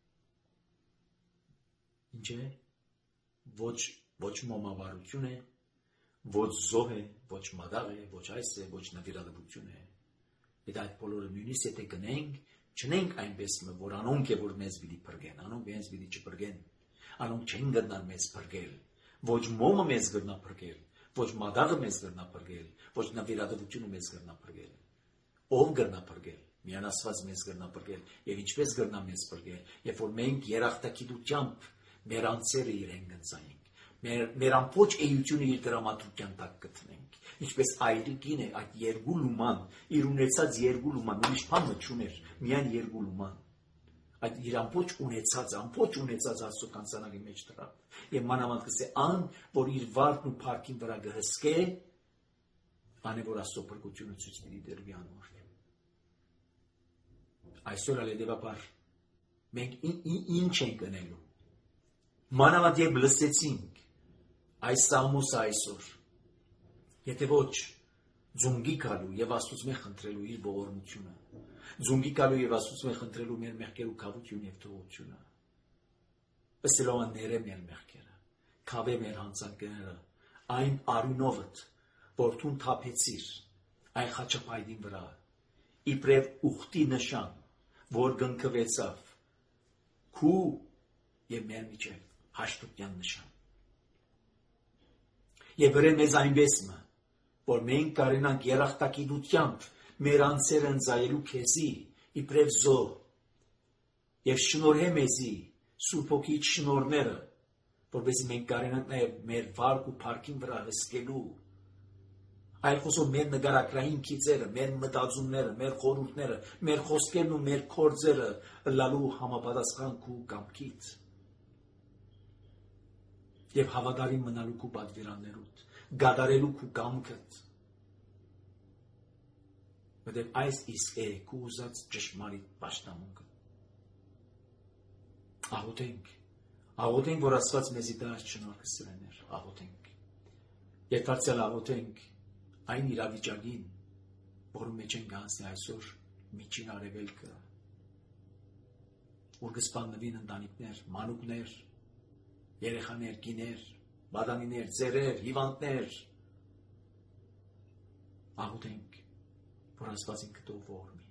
Ինչ է, ոչ, ոչ մոմավարություն է, ոչ զոհ է, ոչ մադաղ է, ոչ այս է, ոչ նվիրատվություն է։ Ետ այդ բոլորը նույնիսկ եթե գնենք, չնենք այնպես մը, որ անոնք է, որ մեզ պիտի փրկեն, անոնք մեզ պիտի չփրկեն, անոնք չեն գտնան մեզ փրկել, ոչ մոմը մեզ գտնա փրկել, ոչ մադաղը մեզ գրնա փրկել, ոչ նվիրատվությունը մեզ գրնա փրկել։ Ով գրնա փրկել։ Միայն Աստված մեզ գրնա փրկել, եւ ինչպես գրնա մեզ փրկել, երբ որ մենք երախտագիտությամբ մեր անձերը իրեն գնցայինք, մեր մեր ամբողջ էությունը իր դրամատուրգիան տակ գտնենք, ինչպես այրիկին է այդ երկու լուման, իր ունեցած երկու լուման, ուրիշ բան չուներ, միայն երկու լուման։ Այդ իր ամբողջ ունեցած, ամբողջ ունեցած Աստծո կանցանակի մեջ դրավ։ Եվ մանավանդ կսե ան, որ իր վարքն ու փարքին վրա գհսկե, ան է որ Աստծո փրկությունը ցույց պիտի դրվի անոր։ Այսօր ալեդեվաբար մենք ինչ ենք անելու։ Մանավանդ երբ լսեցինք այս սաղմոսը այսօր, եթե ոչ ձունգի գալու եւ Աստծո խնդրելու իր ողորմությունը, ձունգի գալու եւ Աստծո խնդրելու մեր մեղքերու կավություն եւ թողությունը, ըստելով ները մեր մեղքերը, քավե մեր հանցանքները, այն արյունովդ, որ դու թափեցիր այն խաչապայդին վրա, իբրև ուխտի նշան, որ գնկվեցավ, քու եւ մեր միջև հաշտության նշան։ Եվ բրե մեզ այնպես մը, որ մենք կարենանք երախտագիտությամբ մեր անձերը ընծայելու քեզի, իբրև զոհ, եւ շնորհե մեզի Սուրբ Հոգի շնորհները, որովհետեւ մենք կարենանք նաեւ մեր վարք ու փարքին վրա հսկելու, այլ խոսով մեր նկարագրային քիծերը, մեր մտածումները, մեր խորհուրդները, մեր խոսքերն ու մեր կորձերը լալու համապատասխան քու կամքից եւ հավատարիմ մնալու քու պատվիրաններուդ, գադարելու քու կամքդ, որտեղ այս իսկ է քու ուզած ճշմարիտ պաշտամունքը։ Աղոթենք, աղոթենք, որ Աստված մեզի տա շնորհքը սրեներ, աղոթենք։ Եվ դարձյալ աղոթենք այն իրավիճակին, որում մեջ ենք անցնի այսօր միջին արևելքը, որ կսպանվին ընտանիքներ, մանուկներ, երեխաներ, կիներ, բադանիներ, ծերեր, հիվանդներ, աղոթենք, որ Աստված ինքը տող ողորմի։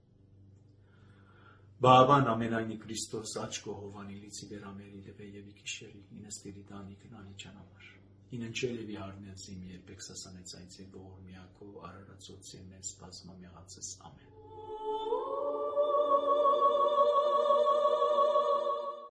Բաբան ամենայնի Քրիստոս աչքո հովանիլիցի վերամերի լվե եւ իքիշերի ինստերի դանի կնանի ճանապարհ իննչել եւ իհարնեցիմ երբեք սասանեց այնց ողորմիակո արարածոցի մեզ բազմամյացես ամեն